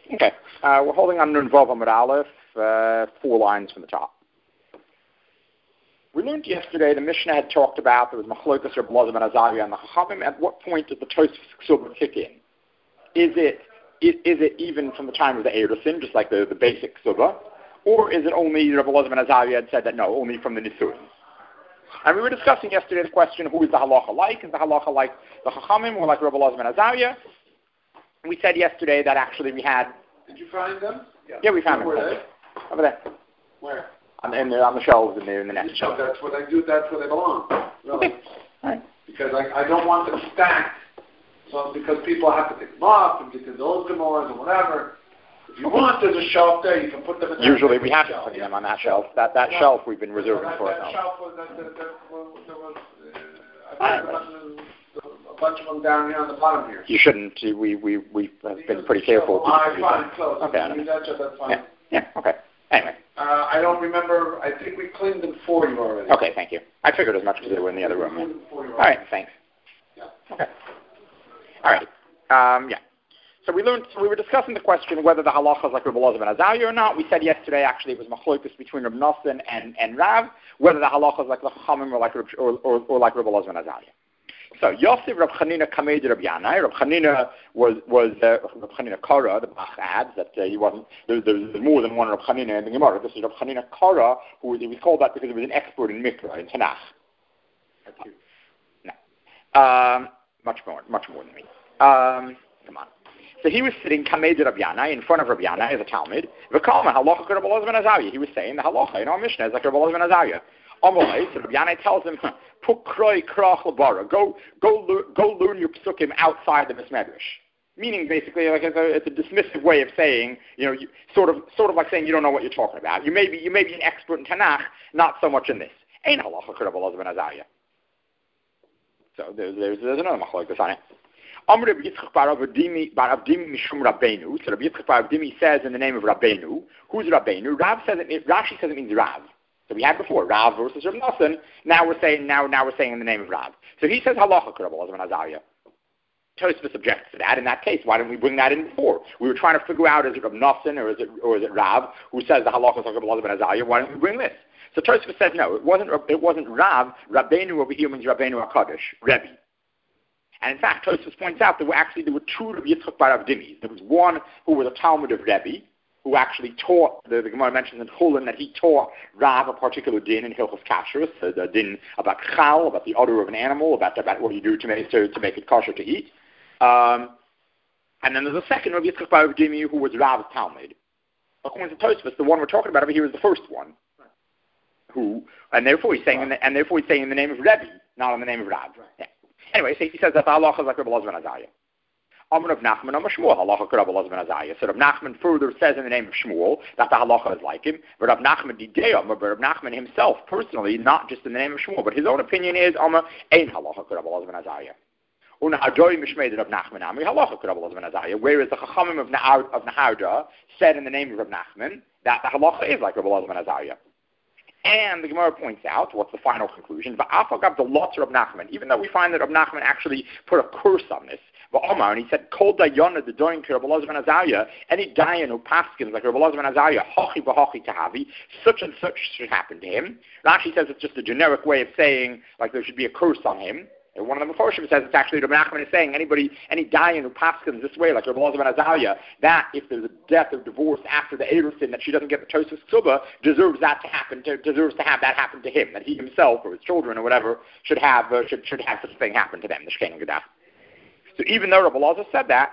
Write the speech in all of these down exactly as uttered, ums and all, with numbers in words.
Okay, uh, we're holding on Nun Vav Amud Aleph, uh, four lines from the top. We learned yesterday the Mishnah had talked about there was Machlokas Reb Elazar ben Azariah and the Chachamim. At what point does the Tosfos Ksuba kick in? Is it is, is it even from the time of the Erusin, just like the, the basic Ksuba, or is it only Reb Elazar ben Azariah had said that no, only from the Nisuin? And we were discussing yesterday the question, who is the halacha like? Is the halacha like the Chachamim or like Reb Elazar ben Azariah? We said yesterday that actually we had... Did you find them? Yeah, yeah we found them. Where Over there. Where? On, in the, on the shelves in the, in the next shelf. That's where they do. That's where they belong. Really. Okay. All right. Because I, I don't want them stacked. So because people have to pick them up and get to those Gemaras and whatever. If you want, there's a shelf there. You can put them in. Usually we have to put them on that shelf. That that yeah. shelf we've been reserving that, for that ourselves. Shelf was that, that, that, there was. Uh, I think a bunch of them down here on the bottom here. You shouldn't. We we we've been pretty careful. I find it close. Okay. I mean, that's, that's fine. Yeah. Yeah. Okay. Anyway. Uh, I don't remember. I think we cleaned them for you already. Okay, thank you. I figured as much because they were in the other room. All right, thanks. Yeah. Okay. All right. Um, yeah. So we learned. So we were discussing the question whether the halacha is like Reb Elazar ben Azariah or not. We said yesterday actually it was machlokus between Reb Nosson and and Rav, whether the halacha is like the Chachamim or like Reb, or, or, or like Reb Elazar ben Azariah. So Yosef Reb Chanina Kamed Reb Yanai. Reb Chanina was was uh, Reb Chanina Kara. The Bach adds that uh, he wasn't. There, there's more than one Reb Chanina in the Gemara. This is Reb Chanina Kara, who was, he was called that because he was an expert in Mikra in Tanakh. No, um, much more, much more than me. Um, come on. So he was sitting Kamed Reb Yanai in front of Reb Yanai as a Talmud. V'kalma halacha Reb Elazar ben Azariah. He was saying the halacha in our Mishnah is like Reb Elazar ben Azariah. Amalei, so Rabbi Yanai tells him, "Pukroi krach labara, go, go, go learn your psukim outside the Mismedrash." Meaning, basically, like it's a, it's a dismissive way of saying, you know, you, sort of, sort of like saying you don't know what you're talking about. You may be, you may be an expert in Tanakh, not so much in this. Ain't halacha Reb Elazar ben Azariah. So there's, there's, there's another machlokes on it. Amr Rabbi Yitzchak bar Avdimi bar Avdimi mishum Rabbeinu. So Rabbi Yitzchak bar Avdimi says in the name of Rabbeinu. Who's Rabbeinu? Rav says it. Rashi says it means Rav. So we had before Rav versus Reb Nosson. Now we're saying now now we're saying in the name of Rav. So he says halacha Reb Elazar ben Azariah. Tosfos objects to that. In that case, why didn't we bring that in before? We were trying to figure out is it Reb Nosson or is it or is it Rav who says the halacha is Reb Elazar ben Azariah? Why didn't we bring this? So Tosfos says no. It wasn't it wasn't Rav. Rabbeinu over here means Rabbeinu HaKadosh, Rebbe. And in fact, Tosfos points out there were actually there were two Rabbi Yitzchak bar Avdimi. There was one who was a Talmud of Rebbe, who actually taught, the, the Gemara mentions in Chulin that he taught Rav a particular din in Hilchos Kashrus, the, the din about chal, about the udder of an animal, about, about what you do to make, to, to make it kosher to eat. Um, and then there's a second Rabbi Yitzchak bar Avdimi who was Rav's Talmud. According to Tosfos, the one we're talking about over here is the first one. Who, and therefore he's saying, in the, and therefore he's saying in the name of Rebbe, not in the name of Rav. Yeah. Anyway, so he says that the halacha is like Reb Elazar ben Azariah. Amr of Nachman, Amr Shmuel, halacha Reb Elazar ben Azariah. So Reb Nachman further says in the name of Shmuel that the halacha is like him. But Reb Nachman didei, but Reb Nachman himself, personally, not just in the name of Shmuel, but his own opinion is Amr ein halacha Reb Elazar ben Azariah. Una Adoi Mishmei Reb Nachman Amri halacha Reb Elazar ben Azariah. Whereas the Chachamim of Nahar, of Naharda said in the name of Reb Nachman that the halacha is like Reb Elazar ben Azariah. And the Gemara points out, what's the final conclusion? Va'afagav the lots of Reb Nachman, even though we find that Reb Nachman actually put a curse on this. Va'omar, and he said, Kol dayona the doin to Reb Elazar ben Azariah, any dayan who paskins like Reb Elazar ben Azariah, hochi b'hochi tahavi, such and such should happen to him. Rashi says it's just a generic way of saying, like there should be a curse on him. And one of the Meforshim says it's actually Reb Nachman is saying anybody, any dayan who paskins this way, like Reb Elazar ben Azariah, that if there's a death or divorce after the Erusin, that she doesn't get the Tosfos Ksuba, deserves that to happen, to, deserves to have that happen to him, that he himself or his children or whatever should have uh, should should have such a thing happen to them, the Shkein Gadaf. So even though Reb Elazar said that,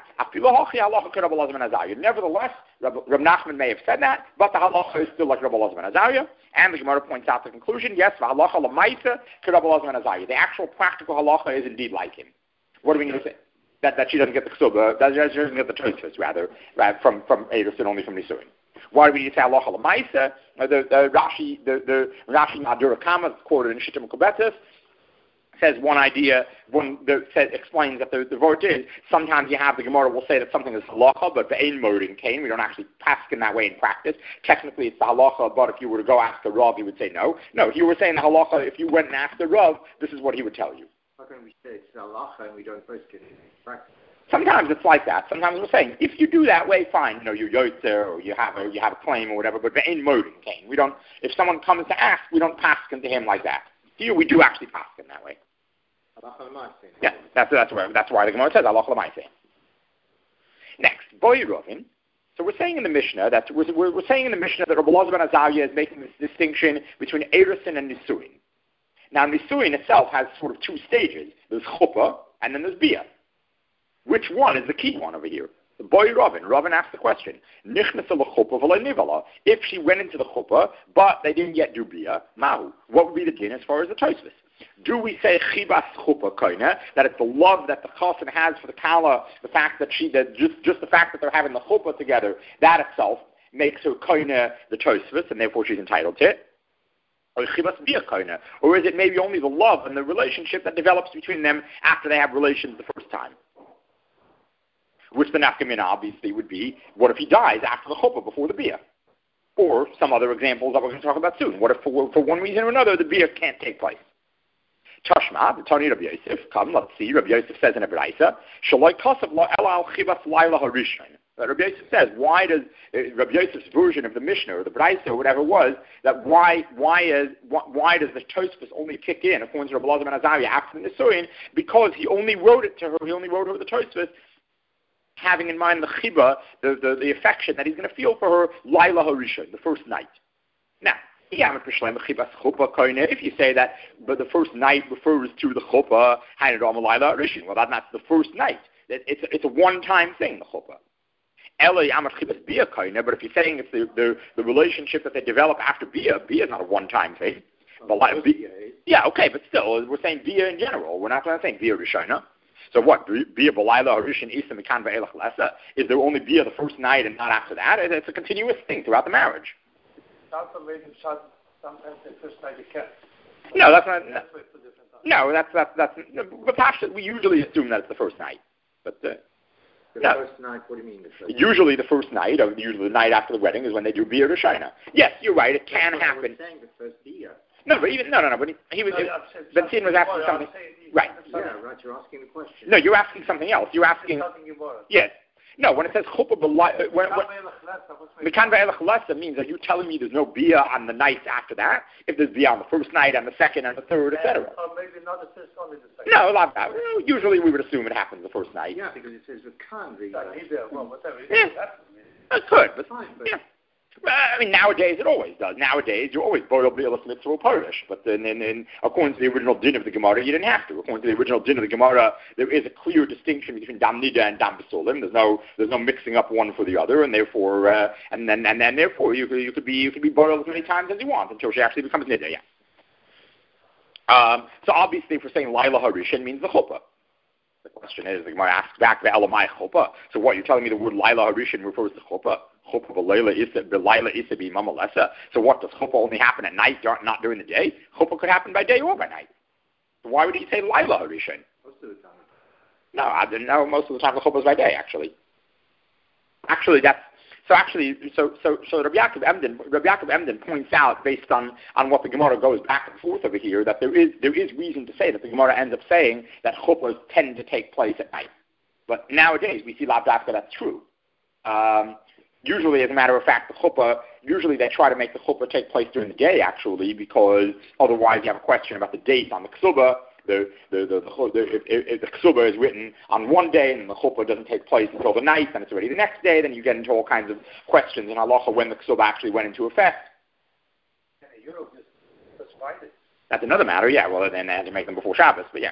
nevertheless, Reb, Reb Nachman may have said that, but the halacha is still like Reb Elazar ben Azariah. And the Gemara points out the conclusion, yes, halacha l'maisa to Reb Elazar ben Azariah. The actual practical halacha is indeed like him. What do we need to say? That, that she doesn't get the ksuba, that she doesn't get the Tosfos, rather, rather from, from Erusin, only from Nisuin. Why do we need to say halacha l'maisa? Uh, the, the Rashi, the, the Rashi Madura Kama, quoted in Shittim Kubetis, says one idea, one that says, explains that the, the vote is, sometimes you have the Gemara will say that something is halacha, but the ein modin kain, we don't actually pass in that way in practice. Technically it's the halacha, but if you were to go ask the Rav, he would say no. No, if you were saying the halacha, if you went and asked the Rav, this is what he would tell you. How can we say it's halacha and we don't post it in practice? Sometimes it's like that. Sometimes we're saying, if you do that way, fine. You know, you're yotzer, or you have a, you have a claim or whatever, but ain't modin cane. We don't, if someone comes to ask, we don't pass him to him like that. Here we do actually pass him that way. Yeah, that's, that's, why, that's why the Gemara says, Allah L'maiseh. Next, Boy Rovin. So we're saying in the Mishnah that we're, we're, we're saying in the Mishnah that Rabbi Elazar ben Azariah is making this distinction between Erusin and Nisuin. Now Nisuin itself has sort of two stages. There's Chuppah and then there's Bia. Which one is the key one over here? The boy Robin. Robin asked the question. If she went into the Chuppah, but they didn't yet do Bia, Mahu, what would be the din as far as the Tosfos? Do we say chibas chuppah koine, that it's the love that the chassan has for the kala, the fact that she, that just just the fact that they're having the chuppah together, that itself makes her koine the tosfos, and therefore she's entitled to it? Or chibas bia koine, or is it maybe only the love and the relationship that develops between them after they have relations the first time? Which the nafkamina obviously would be, what if he dies after the chuppah before the bia? Or some other examples that we're going to talk about soon. What if for, for one reason or another the bia can't take place? Tashma, the Tani Rabbi Yosef, come, let's see, Rabbi Yosef says in a Braisa, Shaloi Kosav lo elal chibas laila harishon. Rabbi Yosef says, why does, uh, Rabbi Yosef's version of the Mishnah, or the Braisa, or whatever it was, that why why is why, why does the Tosfos only kick in, according to Rabbi Elazar ben Azariah, after the Nisuin? Because he only wrote it to her, he only wrote her the Tosfos, having in mind the chiba, the, the, the affection that he's going to feel for her, laila harishon, the first night. Now, if you say that but the first night refers to the chuppah, well, that, that's the first night. It's a, it's a one-time thing, the chuppah. But if you're saying it's the, the, the relationship that they develop after bia, bia is not a one-time thing. But like, bia, yeah, okay, but still, we're saying bia in general. We're not going to think bia rishona. So what? Bia b'layla harishin isa mikan ve'elach lesa? Is there only bia the first night and not after that? It's a continuous thing throughout the marriage. Sometimes the first night you can't. No, that's not. No, no that's that's that's. But actually, we usually assume that it's the first night. But uh, the no. first night. What do you mean? The first usually, the first night, or usually the night after the wedding, is when they do bia or shina. Yes, you're right. It can that's happen. I was saying the first bia. No, but even no, no, no. But he, he was. No, Ben Sin was asking something. Right. Yeah, right. You're asking the question. No, you're asking something else. You're asking. Yes. No, when it says chuppah b'layla, when mikan ve'elach lesa means that you're telling me there's no bia on the night after that. If there's bia on the first night, and the second, and the third, et cetera. Or maybe not the first, only the second. No, not that. Usually we would assume it happens the first night. Yeah, because it says the can be. Well, whatever. Yeah, it could, but fine. But yeah. I mean, nowadays it always does. Nowadays you always boil bilas mitzvah or Polish, but then, in, in, according to the original din of the Gemara, you didn't have to. According to the original din of the Gemara, there is a clear distinction between dam nida and dam besolim. There's no, there's no mixing up one for the other, and therefore, uh, and then, and then, therefore, you could, you could be, you could be boiled as many times as you want until she actually becomes nida. Yeah. Um, so obviously, if we're saying laila harishin means the chuppah. The question is, the Gemara asks back the elamai chuppah. So what, you're telling me the word laila harishin refers to chuppah? So what, does chuppah only happen at night, not during the day? Chuppah could happen by day or by night. So why would he say laila harishin? Most of the time. No, I didn't know. Most of the time the chuppah is by day, actually. Actually, that's so. Actually, so so so. Rabbi Yaakov Emden, Rabbi Yaakov Emden points out, based on, on what the Gemara goes back and forth over here, that there is there is reason to say that the Gemara ends up saying that chuppahs tend to take place at night. But nowadays we see lav dafka that's true. Um, Usually, as a matter of fact, the chuppah, usually they try to make the chuppah take place during the day, actually, because otherwise you have a question about the date on the ksuba. The, the, the, the, the, if, if the ksuba is written on one day and the chuppah doesn't take place until the night, then it's already the next day, then you get into all kinds of questions in halacha when the ksuba actually went into effect. Yeah, Europe just, just find it. That's another matter, yeah. Well, then they had to make them before Shabbos, but yeah.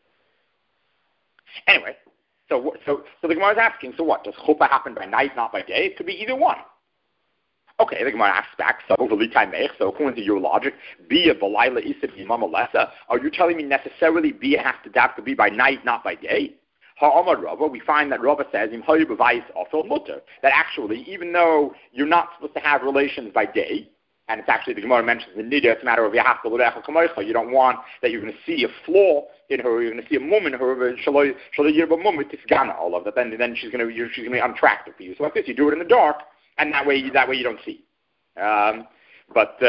Anyway. So, so, so the Gemara is asking, so what? Does chuppah happen by night, not by day? It could be either one. Okay, the Gemara asks back, so so according to your logic, bia b'layla isa b'imama lesa, are you telling me necessarily bia has to have to be by night, not by day? Ha'amar Rava, we find that Rava says, im hayu b'vayis ofel mutter, that actually, even though you're not supposed to have relations by day, and it's actually, the Gemara mentions the nida, it's a matter of yahafta l'recha kamoicha, you don't want that you're going to see a flaw in her, you're going to see a mum in her, shaloi yirba mum tisgana, all of that, then, then she's going to, she's going to be unattractive for you. So like this, you do it in the dark, and that way, that way you don't see. Um, but, uh,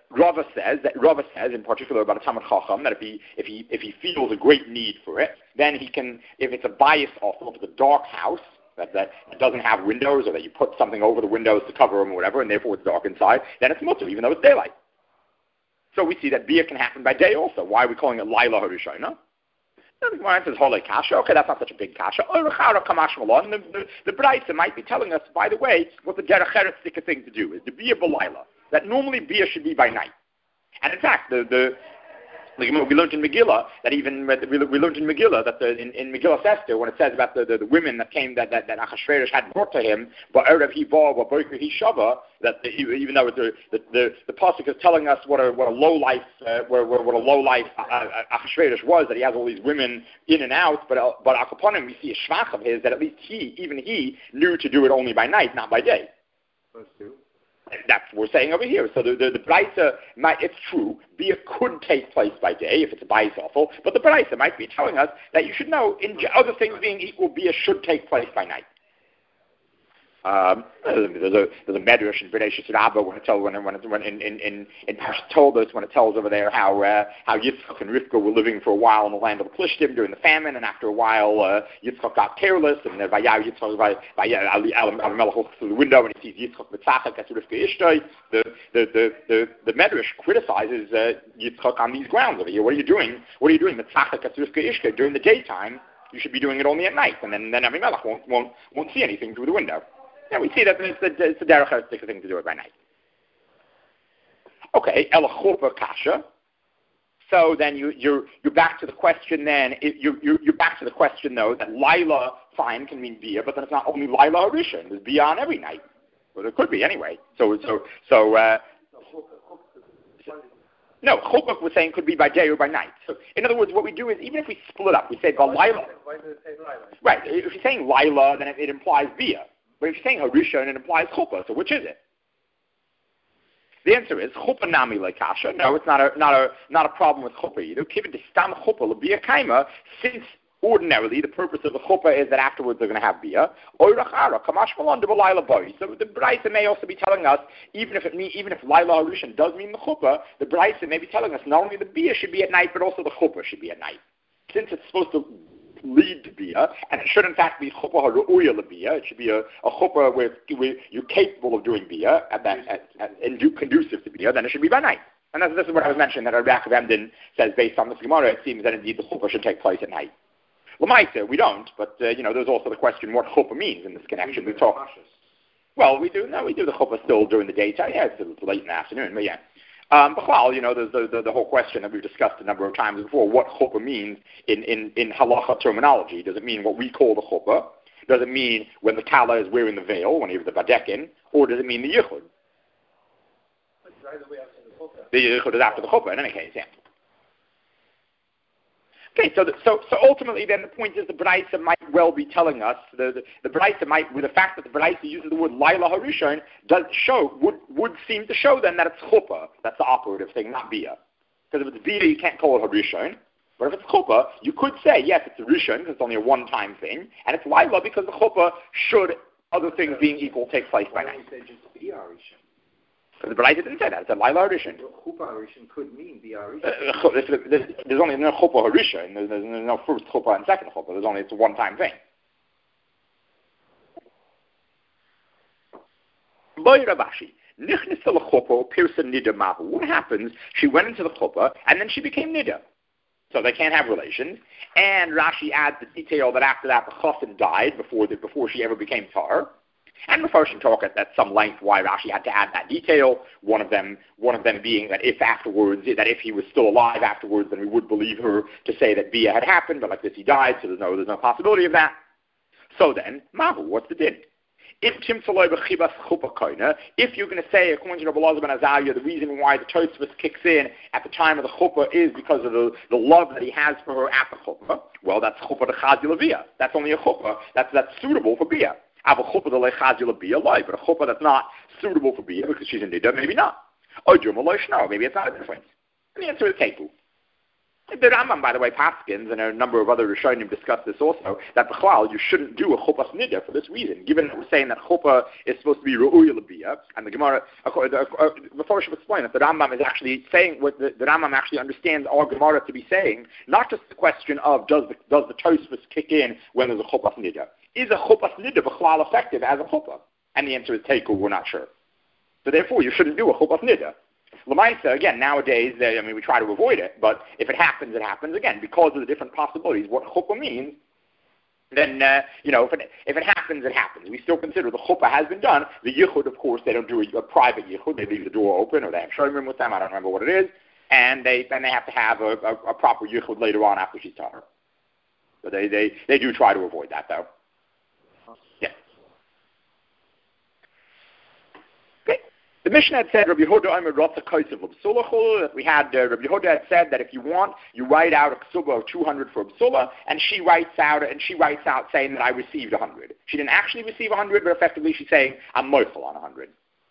Rava says that Rava says in particular about a Talmud Chacham that if he if he if he feels a great need for it, then he can, if it's a bias awful, if it's a dark house that that doesn't have windows, or that you put something over the windows to cover them or whatever, and therefore it's dark inside, then it's mutter even though it's daylight. So we see that bia can happen by day also. Why are we calling it Laila Harishona? The Gemara says Holei Kasha. Okay, that's not such a big Kasha. The, the, the Braisa might be telling us, by the way, what the Derech Eretz thing to do is the bia b'Laila. That normally bia should be by night. And in fact, the the we learned in Megillah that even we learned in Megillah that the, in, in Megillah Esther when it says about the, the, the women that came that that, that Achashverosh had brought to him, but erev he ba, but boiker he shava, that the, even though the the the, the pasuk is telling us what a what a low life uh, what, what a low life uh, Achashverosh was, that he has all these women in and out, but uh, but akaponim we see a shvach of his that at least he even he knew to do it only by night, not by day. Let's do. That's what we're saying over here. So the the, the Braisa might, it's true, bia could take place by day if it's a bias awful, but the Braisa might be telling us that you should know, in other things being equal, bia should take place by night. Um, there's a there's a medrash in Bnei Rabbah when it tells when when, it, when in in in, in Parashat Toldos when it tells over there how uh, how Yitzchak and Rivka were living for a while in the land of the Plishtim during the famine, and after a while uh, Yitzchak got careless, and uh, Vayav Yitzchak Avimelech looks through the window and he sees Yitzchak Mitzachak as Rivka Ishtay. The the the the the medrash criticizes uh, Yitzchak on these grounds over here. What are you doing? What are you doing Mitzachak as Rivka Ishtay during the daytime? You should be doing it only at night, and then then Avimelech won't won't won't see anything through the window. Yeah, we see that it's a, it's a derech eretz thing to do it by night. Okay, elachopa kasha. So then you you're you're back to the question. Then it, you you you're back to the question though that Laila fine can mean bia, but then it's not only Laila Harishon. There's bia on every night. Well, there could be anyway. So so so. Uh, no, chopuk was saying could be by day or by night. So in other words, what we do is even if we split up, we say Laila. Why does it say Laila? Right. If you're saying Laila, then it, it implies bia. But if you're saying Harishon, it implies chuppah. So which is it? The answer is chuppah nami lekasha. No, it's not a not a not a problem with chuppah either. Given to stam chuppah lebia kaima, since ordinarily the purpose of the chuppah is that afterwards they're going to have bia. Oirachara kamash malon de b'layla boy. So the Braisa may also be telling us, even if it mean, even if Laila Harishon does mean the chuppah, the Braisa may be telling us not only the bia should be at night, but also the chuppah should be at night, since it's supposed to lead to bia, and it should in fact be chuppah haruya lebia. It should be a, a chuppah where, where you're capable of doing bia and that at, at, and do conducive to bia. Then it should be by night. And that's, this is what I was mentioning that Rabbi Yaakov Emden says based on this Gemara. It seems that indeed the chuppah should take place at night. L'maisa, we don't, but uh, you know, there's also the question what chuppah means in this connection. We talk. Well, we do. No, we do the chuppah still during the daytime. Yeah, it's, it's late in the afternoon, but yeah. Um, but well, you know, there's the, the, the whole question that we've discussed a number of times before, what chuppah means in, in, in halacha terminology. Does it mean what we call the chuppah? Does it mean when the kala is wearing the veil, when he was the badekin? Or does it mean the yichud? The yichud is after the chuppah, in any case, yeah. Okay, so, the, so so ultimately then the point is the Braisa might well be telling us, the, the, the Braisa might, with the fact that the Braisa uses the word Laila Harishon, does show, would would seem to show then that it's chuppah. That's the operative thing, not bia. Because if it's bia, you can't call it Harishon. But if it's chuppah, you could say, yes, it's Harishon, because it's only a one-time thing, and it's Laila because the chuppah should, other things being equal, take place by night. Why don't you say just bia Harishon? Because the Braisa didn't say that. It said Laila Harishon. Chuppah Harishon could mean bia Harishon. Uh, there's, there's, there's only no chuppah Harishon. There's, there's no first chuppah and second chuppah. There's only, it's a one-time thing. Boy Rabashi. What happens? She went into the chuppah and then she became nida. So they can't have relations. And Rashi adds the detail that after that the chassan died before the, before she ever became tar. And the first talk at, at some length why Rashi had to add that detail. One of them, one of them being that if afterwards, that if he was still alive afterwards, then we would believe her to say that bia had happened. But like this, he died, so there's no there's no possibility of that. So then, mahu, what's the din? If you're going to say, according to Rabbi Elazar ben Azariah, the reason why the Tosfos kicks in at the time of the chuppah is because of the, the love that he has for her at the chuppah, well, that's chuppah de chazil bia. That's only a chuppah that's that's suitable for bia. I have a chuppah de chazil bia live, but a chuppah that's not suitable for bia because she's in nida, maybe not. Or no, maybe it's not a difference. And the answer is kefu. The Rambam, by the way, Paskins, and a number of other Rishonim discuss this also, that B'chlal, you shouldn't do a chuppah nida for this reason, given that we're saying that chuppah is supposed to be ru'uya l'biyah, and the Gemara, before I should explain it, the Rambam is actually saying, what the, the Rambam actually understands our Gemara to be saying, not just the question of does the, does the Tosfos kick in when there's a chuppah nida. Is a chuppah nida B'chlal effective as a chuppah? And the answer is take, or we're not sure. So therefore, you shouldn't do a chuppah nida. L'maisa, again, nowadays, they, I mean, we try to avoid it, but if it happens, it happens. Again, because of the different possibilities, what chuppah means, then, uh, you know, if it, if it happens, it happens. We still consider the chuppah has been done. The yichud, of course, they don't do a, a private yichud. They leave the door open, or they have showroom with them. I don't remember what it is. And they then they have to have a, a, a proper yichud later on after she's taught her. So they, they, they do try to avoid that, though. Yeah. The Mishnah had said, Rabbi Yehuda Omer Rotza Kosev L'B'Sulachul, that we had, uh, Rabbi Yehuda had said that if you want, you write out a ksuba of two hundred for B'Sula, and she writes out, and she writes out saying that I received one hundred. She didn't actually receive one hundred, but effectively she's saying, I'm moifel on one hundred.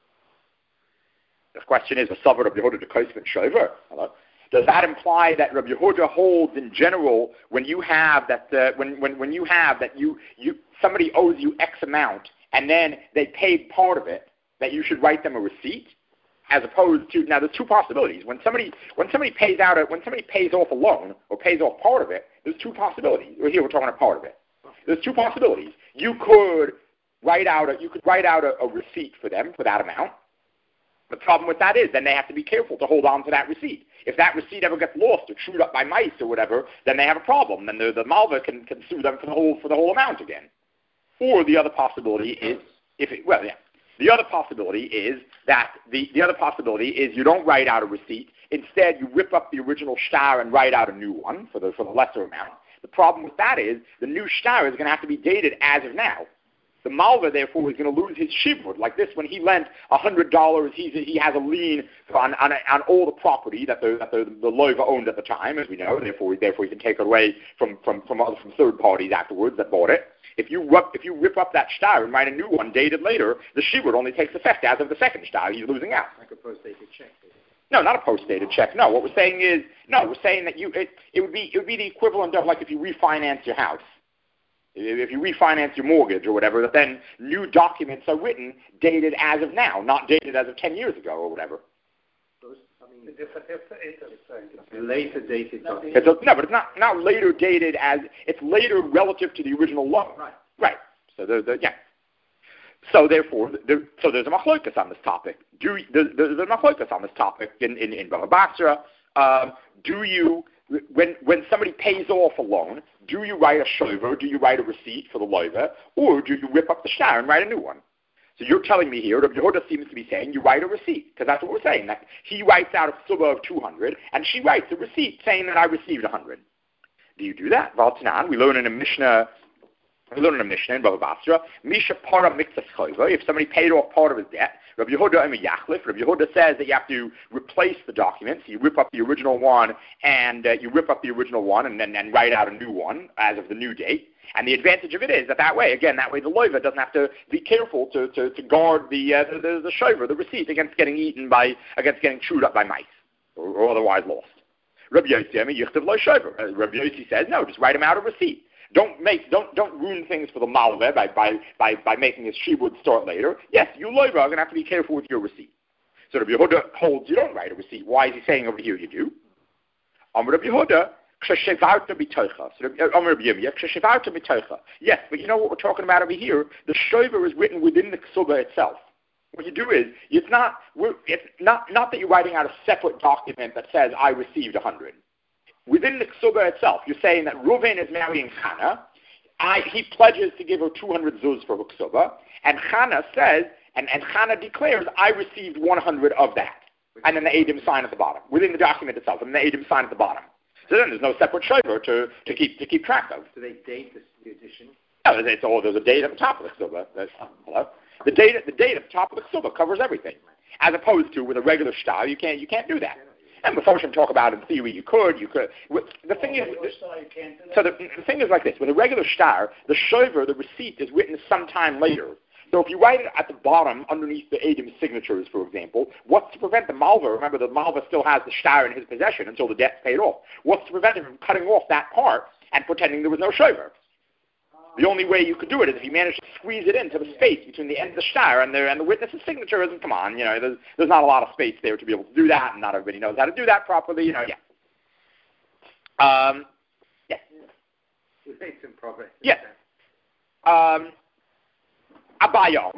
The question is, V'Savar Rabbi Yehuda de Kosev and Shover? Hello? Does that imply that Rabbi Yehuda holds in general, when you have that, uh, when, when, when you have that you, you, somebody owes you X amount, and then they paid part of it, that you should write them a receipt, as opposed to, now there's two possibilities. When somebody when somebody pays out a, when somebody pays off a loan or pays off part of it, there's two possibilities. Or here we're talking about part of it. There's two possibilities. You could write out a you could write out a, a receipt for them for that amount. The problem with that is then they have to be careful to hold on to that receipt. If that receipt ever gets lost or chewed up by mice or whatever, then they have a problem. Then the, the malva can, can sue them for the whole for the whole amount again. Or the other possibility is if it well yeah. The other possibility is that the, the other possibility is you don't write out a receipt. Instead, you rip up the original shtar and write out a new one for the for the lesser amount. The problem with that is the new shtar is going to have to be dated as of now. The malva, therefore, is going to lose his shibud. Like this, when he lent one hundred dollars, he's, he has a lien on, on, on all the property that the that the, the loiva owned at the time, as we know. Therefore, therefore, he can take it away from from from, other, from third parties afterwards that bought it. If you rip, if you rip up that shtar and write a new one dated later, the shibud only takes effect as of the second shtar. He's losing out. Like a post-dated check. No, not a post-dated check. No, what we're saying is, no, we're saying that you it, it would be it would be the equivalent of like if you refinance your house. If you refinance your mortgage or whatever, then new documents are written dated as of now, not dated as of ten years ago or whatever. Those, I mean, it's a later dated document. It's a, no, but it's not, not later dated as, it's later relative to the original loan. Right. Right. So, the, the, yeah. So, therefore, there, so there's a machlokas on this topic. Do There's, there's a machlokas on this topic in, in, in Bava Basra. Um, do you... When when somebody pays off a loan, do you write a shover, do you write a receipt for the loiva, or do you rip up the shtar and write a new one? So you're telling me here, Rabbi Yehuda seems to be saying you write a receipt, because that's what we're saying. That he writes out a suba of two hundred, and she writes a receipt saying that I received one hundred. Do you do that? Valtanan, we learn in a Mishnah, we learn in a Mishnah in Bava Basra, Misha para mitzvah choiva, if somebody paid off part of his debt, Rabbi Yehuda Emi Yachlif, Rabbi Yehuda says that you have to replace the documents. You rip up the original one, and uh, you rip up the original one, and then and write out a new one as of the new date. And the advantage of it is that that way, again, that way the loiva doesn't have to be careful to, to, to guard the uh, the, the, the shover, the receipt, against getting eaten by, against getting chewed up by mice, or, or otherwise lost. Rabbi Yossi Emi Yichtav Lo Shover. Rabbi Yossi says, no, just write him out a receipt. Don't make, don't, don't ruin things for the malveh by, by, by, by making his shibud start later. Yes, you loiva are going to have to be careful with your receipt. So Rabbi Yehuda holds you don't write a receipt. Why is he saying over here you do? Amar Rabbi Yehuda, kshevarta b'toicha. Amar Rabbi Yirmiyah, kshevarta b'toicha. Yes, but you know what we're talking about over here? The shover is written within the ksuba itself. What you do is, it's not, it's not, not that you're writing out a separate document that says I received one hundred. Within the ksuba itself, you're saying that Reuven is marrying Chana. I, he pledges to give her two hundred zuz for her ksuba, and Chana says, and, and Chana declares, I received one hundred of that. And then the Eidim sign at the bottom, within the document itself, and the Eidim sign at the bottom. So then there's no separate shover to, to keep to keep track of. Do they date the, the addition? No, it's, oh, there's a date at the top of the ksuba. There's, hello? The date, the date at the top of the ksuba covers everything. As opposed to with a regular shtar, you can't you can't do that. And before we talk about in theory, you could, you could. The thing is, so the, the thing is like this: with a regular shtar, the shover, the receipt is written sometime later. So if you write it at the bottom underneath the Adam's signatures, for example, what's to prevent the Malva? Remember, the Malva still has the shtar in his possession until the debt's paid off. What's to prevent him from cutting off that part and pretending there was no shover? The only way you could do it is if you manage to squeeze it into the space between the end of the shtar and the, and the witness's signature. And come on, you know, there's, there's not a lot of space there to be able to do that, and not everybody knows how to do that properly, you know, yeah. Um, yeah. We made some progress. Yeah. Um, Abaya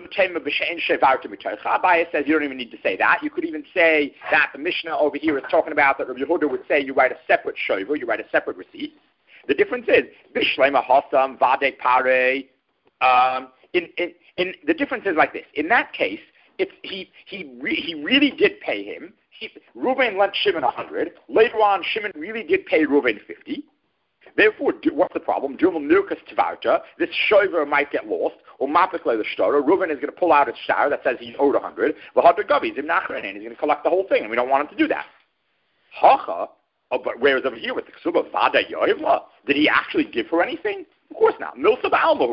Abaya says you don't even need to say that. You could even say that the Mishnah over here is talking about that Rabbi Yehuda would say you write a separate shover, you write a separate receipt. The difference is Bishlema Hasam Vade Pare. Um, in, in, in the difference is like this. In that case, it's he he re, he really did pay him. He, Reuben lent Shimon a hundred. Later on, Shimon really did pay Reuben fifty. Therefore, what's the problem? This shover might get lost, or Mapikle the shtar. Reuben is going to pull out his shtar that says he's owed a hundred. And he's going to collect the whole thing, and we don't want him to do that. Hacha, oh, but whereas over here with the Ksuba, Vada Yoivla, did he actually give her anything? Of course not. Milsa Ba'alma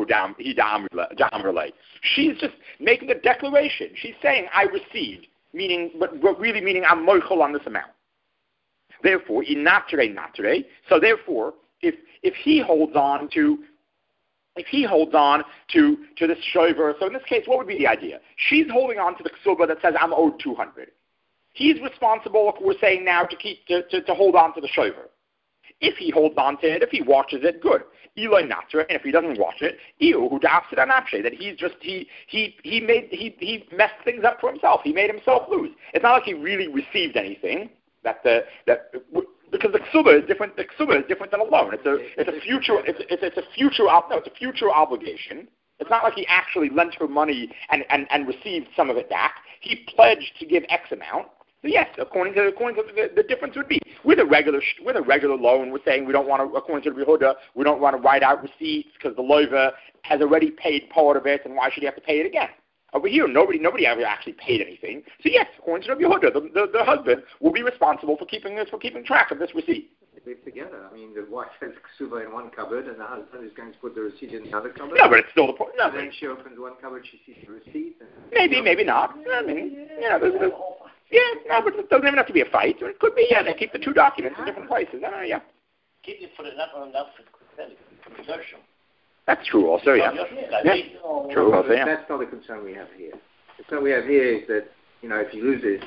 who She's just making a declaration. She's saying, I received, meaning, but really meaning I'm moichel on this amount. Therefore, in natre natre, so therefore, if if he holds on to if he holds on to to this shover, so in this case, what would be the idea? She's holding on to the ksuba that says I'm owed two hundred. He's responsible, we're saying now, to keep to, to, to hold on to the shover. If he holds on to it, if he watches it, good. Eloi natra, and if he doesn't watch it, iu who dafsid anapshe, that he's just he he he made he he messed things up for himself. He made himself lose. It's not like he really received anything. That the that because the ksuba is different. The ksuba is different than a loan. It's a it's a future it's it's, it's a future no, it's a future obligation. It's not like he actually lent her money and, and, and received some of it back. He pledged to give X amount. So yes, according to according to the, the difference would be with a regular with a regular loan, we're saying we don't want to, according to the Yehuda, we don't want to write out receipts because the loiva has already paid part of it, and why should he have to pay it again? Over here, nobody nobody ever actually paid anything. So yes, according to Rabbi Yehuda, the, the, the husband will be responsible for keeping this for keeping track of this receipt. They live together. I mean, the wife has ksuba in one cupboard, and the husband is going to put the receipt in the other cupboard. No, but it's still the point. No, and then she opens one cupboard, she sees the receipt. And maybe, maybe not. I mean, yeah, there's, there's, yeah, no, but it doesn't even have to be a fight. It could be, yeah, they keep the two documents in different places. I don't know, yeah. Keep it for the number enough for That's true also, yeah. Yeah, true also, yeah. That's not the concern we have here. The concern we have here is that, you know, if he loses...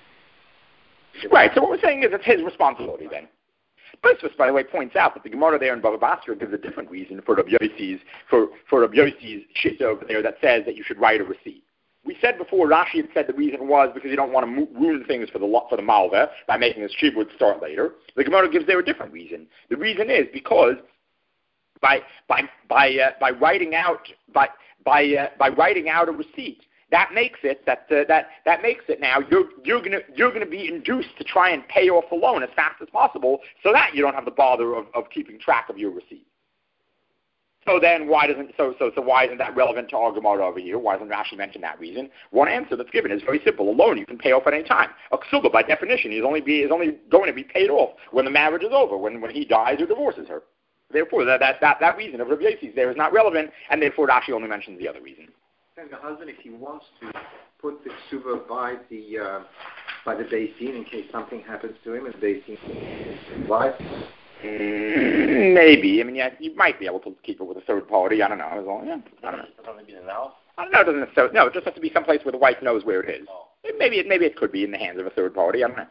Right, so what we're saying is it's his responsibility then. Tosfos, by the way, points out that the Gemara there in Bava Basra gives a different reason for Rabbi Yossi's, for, for Rabbi Yossi's shit over there that says that you should write a receipt. We said before, Rashi had said the reason was because you don't want to mo- ruin things for the for the Malva by making his shibud start later. The Gemara gives there a different reason. The reason is because by by by uh, by writing out by by uh, by writing out a receipt, that makes it that uh, that that makes it now you're you're gonna you're gonna be induced to try and pay off the loan as fast as possible, so that you don't have the bother of, of keeping track of your receipt. So then, why doesn't so so so why isn't that relevant to our Gemara over here? Why doesn't Rashi mention that reason? One answer that's given is very simple: a loan you can pay off at any time. A ksuba, by definition, is only be is only going to be paid off when the marriage is over, when when he dies or divorces her. Therefore, that that that, that reason of Rabbi Yossi's there is not relevant, and therefore Rashi only mentions the other reason. And the husband, if he wants to put the ksuba by the uh, by the Beis Din in case something happens to him, and the Beis Din wife. Mm, maybe. I mean, yeah, you might be able to keep it with a third party. I don't know. As long, yeah, I don't know. Does it only be in the house? I don't know. It doesn't necessarily. No, it just has to be someplace where the wife knows where it is. Oh. Maybe it. Maybe it could be in the hands of a third party. I don't know.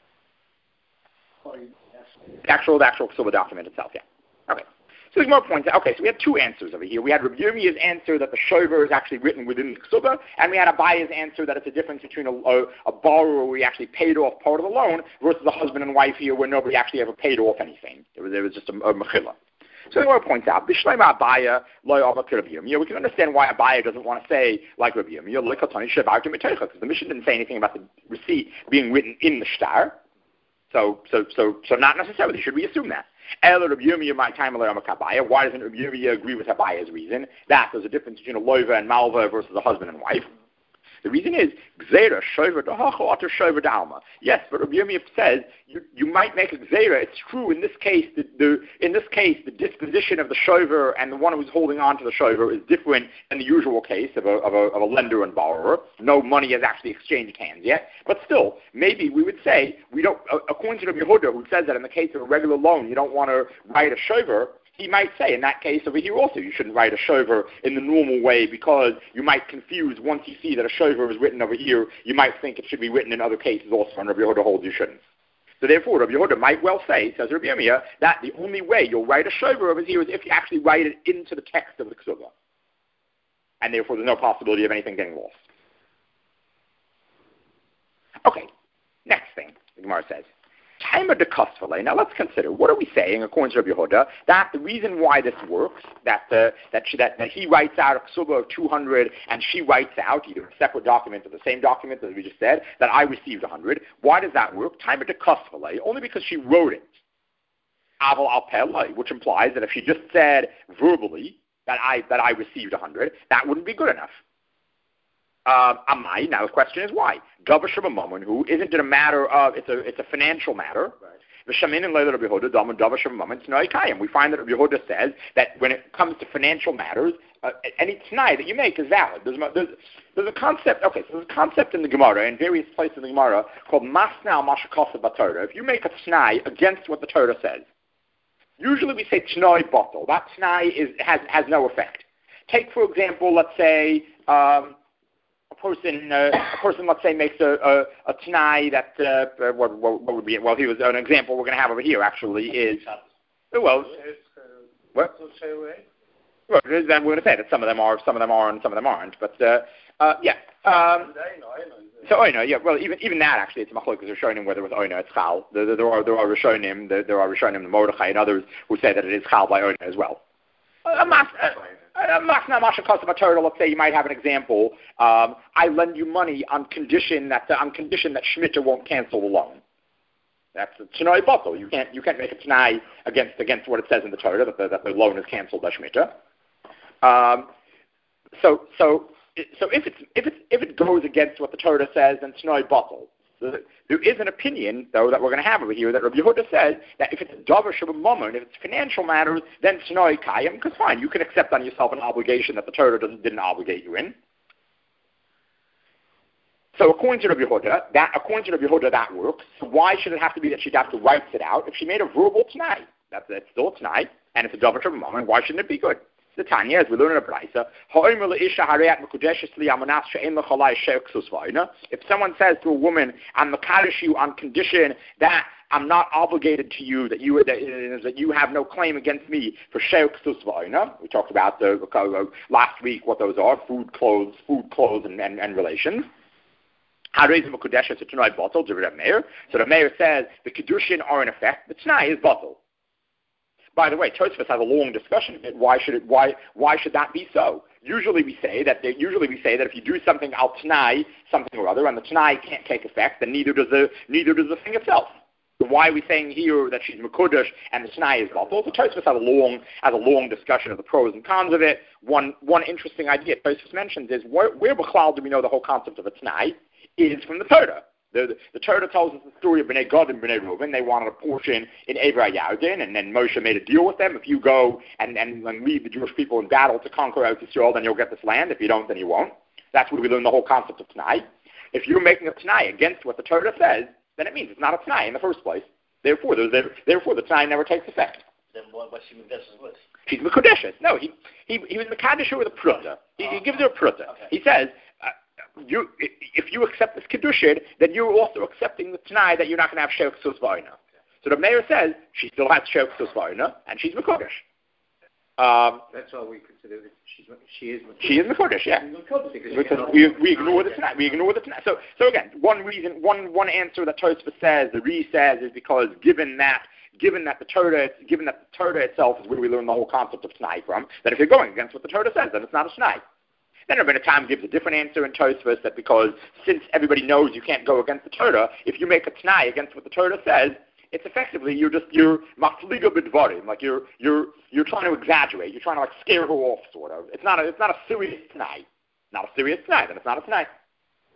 The actual, the actual ksuba document itself. Yeah. Okay. So there's more points. Okay, so we had two answers over here. We had Rabbi Yirmiyah's answer that the shover is actually written within the ksuba, and we had Abaya's answer that it's a difference between a, a, a borrower where we actually paid off part of the loan versus a husband and wife here where nobody actually ever paid off anything. It was, it was just a, a mechila. So the Gemara points out, Bishleima Abaya loy avak Rabbi Yirmiyah. We can understand why Abaya doesn't want to say like Rabbi Yirmiyah, because the Mishnah didn't say anything about the receipt being written in the shtar. So, so, so, so not necessarily. Should we assume that? Why doesn't Rabbi Yirmiyah agree with Abaya's reason that there's a difference between a loiva and malva versus a husband and wife? The reason is, Gzeira, Shover, Dahacha, Otter, Shover, Dalma. Yes, but Rabbi Yirmiyah says, you, you might make a Gzeira. It's true, in this case, the, the, in this case, the disposition of the Shover and the one who's holding on to the Shover is different than the usual case of a, of a, of a lender and borrower. No money has actually exchanged hands yet. But still, maybe we would say, we don't, according to Rabbi Yehuda, who says that in the case of a regular loan, you don't want to write a Shover, he might say, in that case over here also, you shouldn't write a shover in the normal way because you might confuse, once you see that a shover is written over here, you might think it should be written in other cases also, and Rabbi Yehuda holds you shouldn't. So therefore, Rabbi Yehuda might well say, says Rabbi Yirmiyah, that the only way you'll write a shover over here is if you actually write it into the text of the ksuba. And therefore, there's no possibility of anything getting lost. Okay, next thing, the Gemara says. Timer de Kosvale. Now let's consider, what are we saying, according to Rabbi Yehuda, that the reason why this works, that uh, that, she, that that he writes out a ksuba of two hundred and she writes out either a separate document or the same document, as we just said, that I received one hundred. Why does that work? Timer de Kosvale, only because she wrote it. Aval al Pelai, which implies that if she just said verbally that I that I received one hundred, that wouldn't be good enough. Um, Amai, now the question is why? Davar Shemamomen, who isn't it a matter of, it's a it's a financial matter. V'shamin and Leila Rabbi Yehuda, Davar Davar Shemamomen, T'nai Kayim. We find that Rabbi Yehuda says that when it comes to financial matters, uh, any t'nai that you make is valid. There's, there's, there's a concept, okay, so there's a concept in the Gemara, in various places in the Gemara, called Masnal Mashakasa B'Torah. If you make a t'nai against what the Torah says, usually we say t'nai bottle. That t'nai is, has, has no effect. Take, for example, let's say, um, A person, uh, a person, let's say, makes a a, a t'nai that uh, what, what, what would be it? Well, he was an example we're going to have over here. Actually, is well, what? Well, we're going to say that some of them are, some of them are, and some of them aren't. But uh, uh, yeah. Um, so Oina, yeah. Well, even even that actually, it's machlokas are showing him whether it was Oina, it's Chal. There, there, there are there are Rishonim, there, there are Rishonim, the Mordechai, and others who say that it is Chal by Oina as well. Uh, Let's say you might have an example. Um, I lend you money on condition that uh, on condition that Shemitah won't cancel the loan. That's a t'nai batel. You can't you can't make a t'nai against against what it says in the Torah that the, that the loan is canceled by Shemitah. Um, so so so if it's if it's if it goes against what the Torah says, then t'nai batel. So there is an opinion, though, that we're going to have over here that Rabbi Yehuda says that if it's a davar shebamamon, if it's financial matters, then t'nai kayim, because fine, you can accept on yourself an obligation that the Torah doesn't, didn't obligate you in. So according to Rabbi Yehuda, that according to Rabbi Yehuda, that works. So why should it have to be that she'd have to write it out? If she made a verbal t'nai, that's, that's still a t'nai, and it's a davar shebamamon, why shouldn't it be good? The Tanya, as we learn in a Braisa, if someone says to a woman, I'm mekadosh you on condition that I'm not obligated to you, that you that, that you have no claim against me for she'ek susvaina. We talked about the, uh, last week what those are: food, clothes, food, clothes, and, and, and relations. So the mayor says the kedushin are in effect. The t'nai is batel. By the way, Tosfos has a long discussion of it. Why should it? Why? Why should that be so? Usually, we say that. They, usually, we say that if you do something al t'nai, something or other, and the t'nai can't take effect, then neither does the neither does the thing itself. So why are we saying here that she's mekudesh and the t'nai is batel? So Tosfos has a long has a long discussion of the pros and cons of it. One one interesting idea Tosfos mentions is where where b'chlal do we know the whole concept of a t'nai is from the Torah. The, the, the Torah tells us the story of Bnei Gad and Bnei Reuven. They wanted a portion in Eivra Yardin, and then Moshe made a deal with them. If you go and, and, and lead the Jewish people in battle to conquer Eretz Yisrael, then you'll get this land. If you don't, then you won't. That's where we learn the whole concept of T'nai. If you're making a T'nai against what the Torah says, then it means it's not a T'nai in the first place. Therefore, there, therefore the T'nai never takes effect. Then what was she Mekudeshes with? She's Mekudeshes. No, he, he, he was Mekadesh with a Pruta. He, oh, he gives her a Pruta. Okay. He says, You, if you accept this kedushin, then you're also accepting the t'nai that you're not going to have she'ek susvaina. So the mayor says she still has she'ek susvaina, and she's mekudesh. Um, That's why we consider that she's she is mekudesh. She is mekudesh, yeah. Because, because we, we ignore the t'nai. We ignore the t'nai. So, so again, one reason, one one answer that Tosfos says, the Re says, is because given that. Given that the Torah, given that the Torah itself is where we learn the whole concept of t'nai from, that if you're going against what the Torah says, then it's not a t'nai. Then Rabbeinu Tam gives a different answer in Tosfos that because since everybody knows you can't go against the Torah, if you make a t'nai against what the Torah says, it's effectively you're just you're mafliga b'dvarim, like you're you're you're trying to exaggerate, you're trying to like scare her off, sort of. It's not a it's not a serious t'nai, not a serious t'nai. Then it's not a t'nai.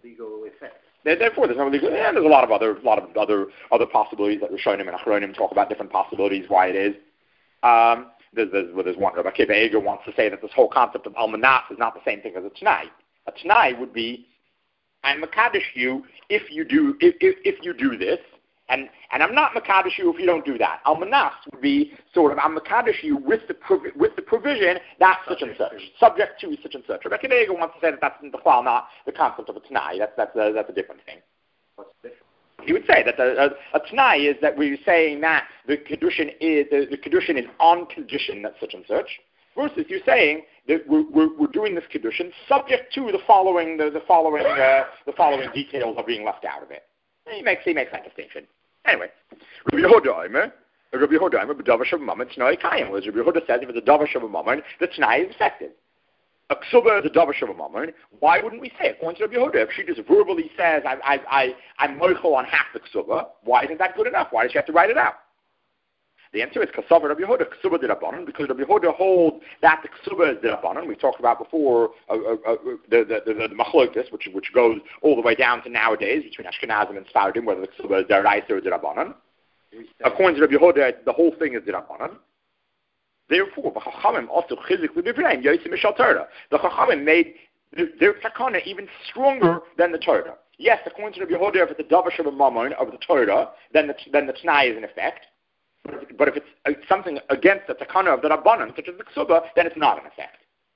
legal effect. Therefore, there's no legal. And there's a lot of other, lot of other, other possibilities that Rishonim and Achronim talk about different possibilities why it is. Um, there's, there's, well, there's one. Rabbi Akiva Eiger wants to say that this whole concept of almanas is not the same thing as a t'nai. A t'nai would be, I'm makadosh you if you do if, if, if you do this, and and I'm not makadosh you if you don't do that. Almanas would be sort of I'm makadosh you with the provi- with the provision that such and such, subject to such and such. Rabbi Akiva Eiger wants to say that that's the not the concept of a t'nai. That's that's a, that's a different thing. What's different? He would say that a, a, a t'nai is that we're saying that the kedushin is the, the kedushin is on condition that such and such, versus you're saying that we're, we're, we're doing this kedushin subject to the following the, the following uh, the following details are being left out of it. He makes he makes that distinction. Anyway, Rabbi Yehuda Omer, Rabbi Yehuda Omer, b'davar shel b'mammon t'nai kayim. Rabbi Yehuda says if it's a davar shel b'mammon, the t'nai is effective. A ksuba is a davar shel b'mammon. Why wouldn't we say it? According to Rabbi Yehuda, if she just verbally says I I I I'm moichel on half the ksuba, why isn't that good enough? Why does she have to write it out? The answer is kasav Rabbi Yehuda ksuba dirabanan, because Rabbi Yehuda holds that the ksuba is dirabanan. We talked about before uh, uh, uh, the the the, the machlokas, which which goes all the way down to nowadays between Ashkenazim and Sfardim, whether the ksuba is deraisa or dirabanan. According to Rabbi Yehuda, the whole thing is dirabanan. Therefore, the Chachamim also chizik l'bivrayim yosim mishal Torah. The Chachamim made their takana even stronger than the Torah. Yes, according to Rabbi Yehuda, if it's a davar shel b'mammon of the Torah, then the then the t'nai is in effect. But if, but if it's uh, something against the takana of the Rabbanan, such as the ksuba, then it's not in effect.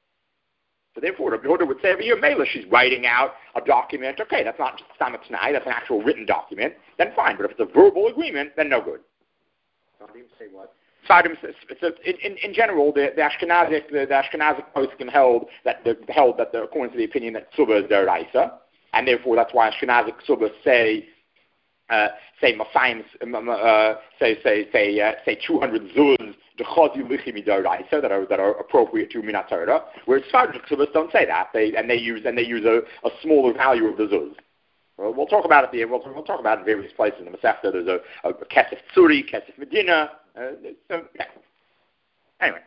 So therefore, Rabbi Yehuda would say over here, Mela, she's writing out a document. Okay, that's not just Stam T'nai, that's an actual written document. Then fine. But if it's a verbal agreement, then no good. Sfardim say what? Sfardim says, it's a, in, in, in general, the, the Ashkenazic the, the Ashkenazic poskim held that the, held that the, according to the opinion that ksuba is deraisa, and therefore that's why Ashkenazic ksuba say. Uh, say Masayim, uh, say say say uh, say two hundred zuz dechazi lichim midoraisa that are that are appropriate to Minat Torah, whereas Sfardim Ksubas don't say that. They and they use and they use a, a smaller value of the zuz. Well, we'll talk about it. The, we'll, we'll talk about it in various places in the Masechta. There's a, a Kesef Tzuri, Kesef Medina. Uh, so, yeah. Anyway.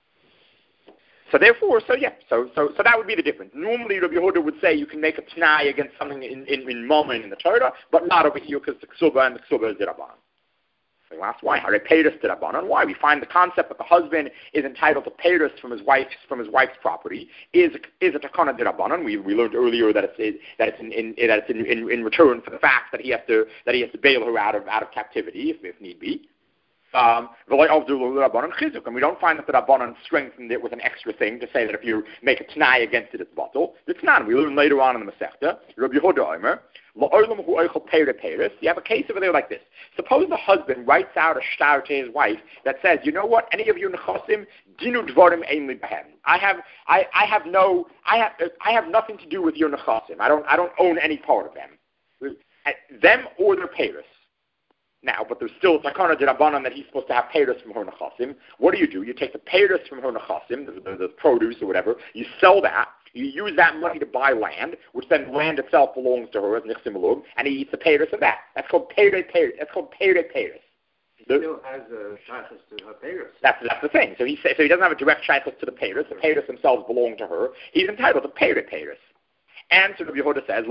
So therefore, so yeah, so so so that would be the difference. Normally, Rabbi Yehuda would say you can make a t'nai against something in in, in Mammon in the Torah, but not over here because the ksuba and the ksuba is dirabanan. So that's why. Hare peiros dirabanan. Why? We find the concept that the husband is entitled to peiros from his wife's from his wife's property is is a takana dirabanan. We we learned earlier that it's that it's in, in that it's in, in, in return for the fact that he has to that he has to bail her out of out of captivity if if need be. Um, and we don't find that the Rabbanan strengthened it with an extra thing to say that if you make a t'nai against it, it's bottle. It's not. We learn later on in the Masechta. Rabbi Yehuda Omer, you have a case over there like this. Suppose the husband writes out a shtar to his wife that says, you know what, any of you nechosim, dinu dvorim ein li behem. I have, I, I have no, I have, I have nothing to do with your nechosim. I don't, I don't own any part of them. Them or their peiros. Now, but there's still takana d'Rabbanan that he's supposed to have peiros from her nechasim. What do you do? You take the peiros from her nechasim, the, the, the produce or whatever, you sell that, you use that money to buy land, which then land itself belongs to her as nichsim alum, and he eats the peiros of that. That's called peiros peiros. That's called peiros peiros. He the, still has a shaykhus to her peiros. That's, that's the thing. So he, so he doesn't have a direct shaykhus to the peiros. The peiros themselves belong to her. He's entitled to peiros peiros. And so Rabbi Yehuda says,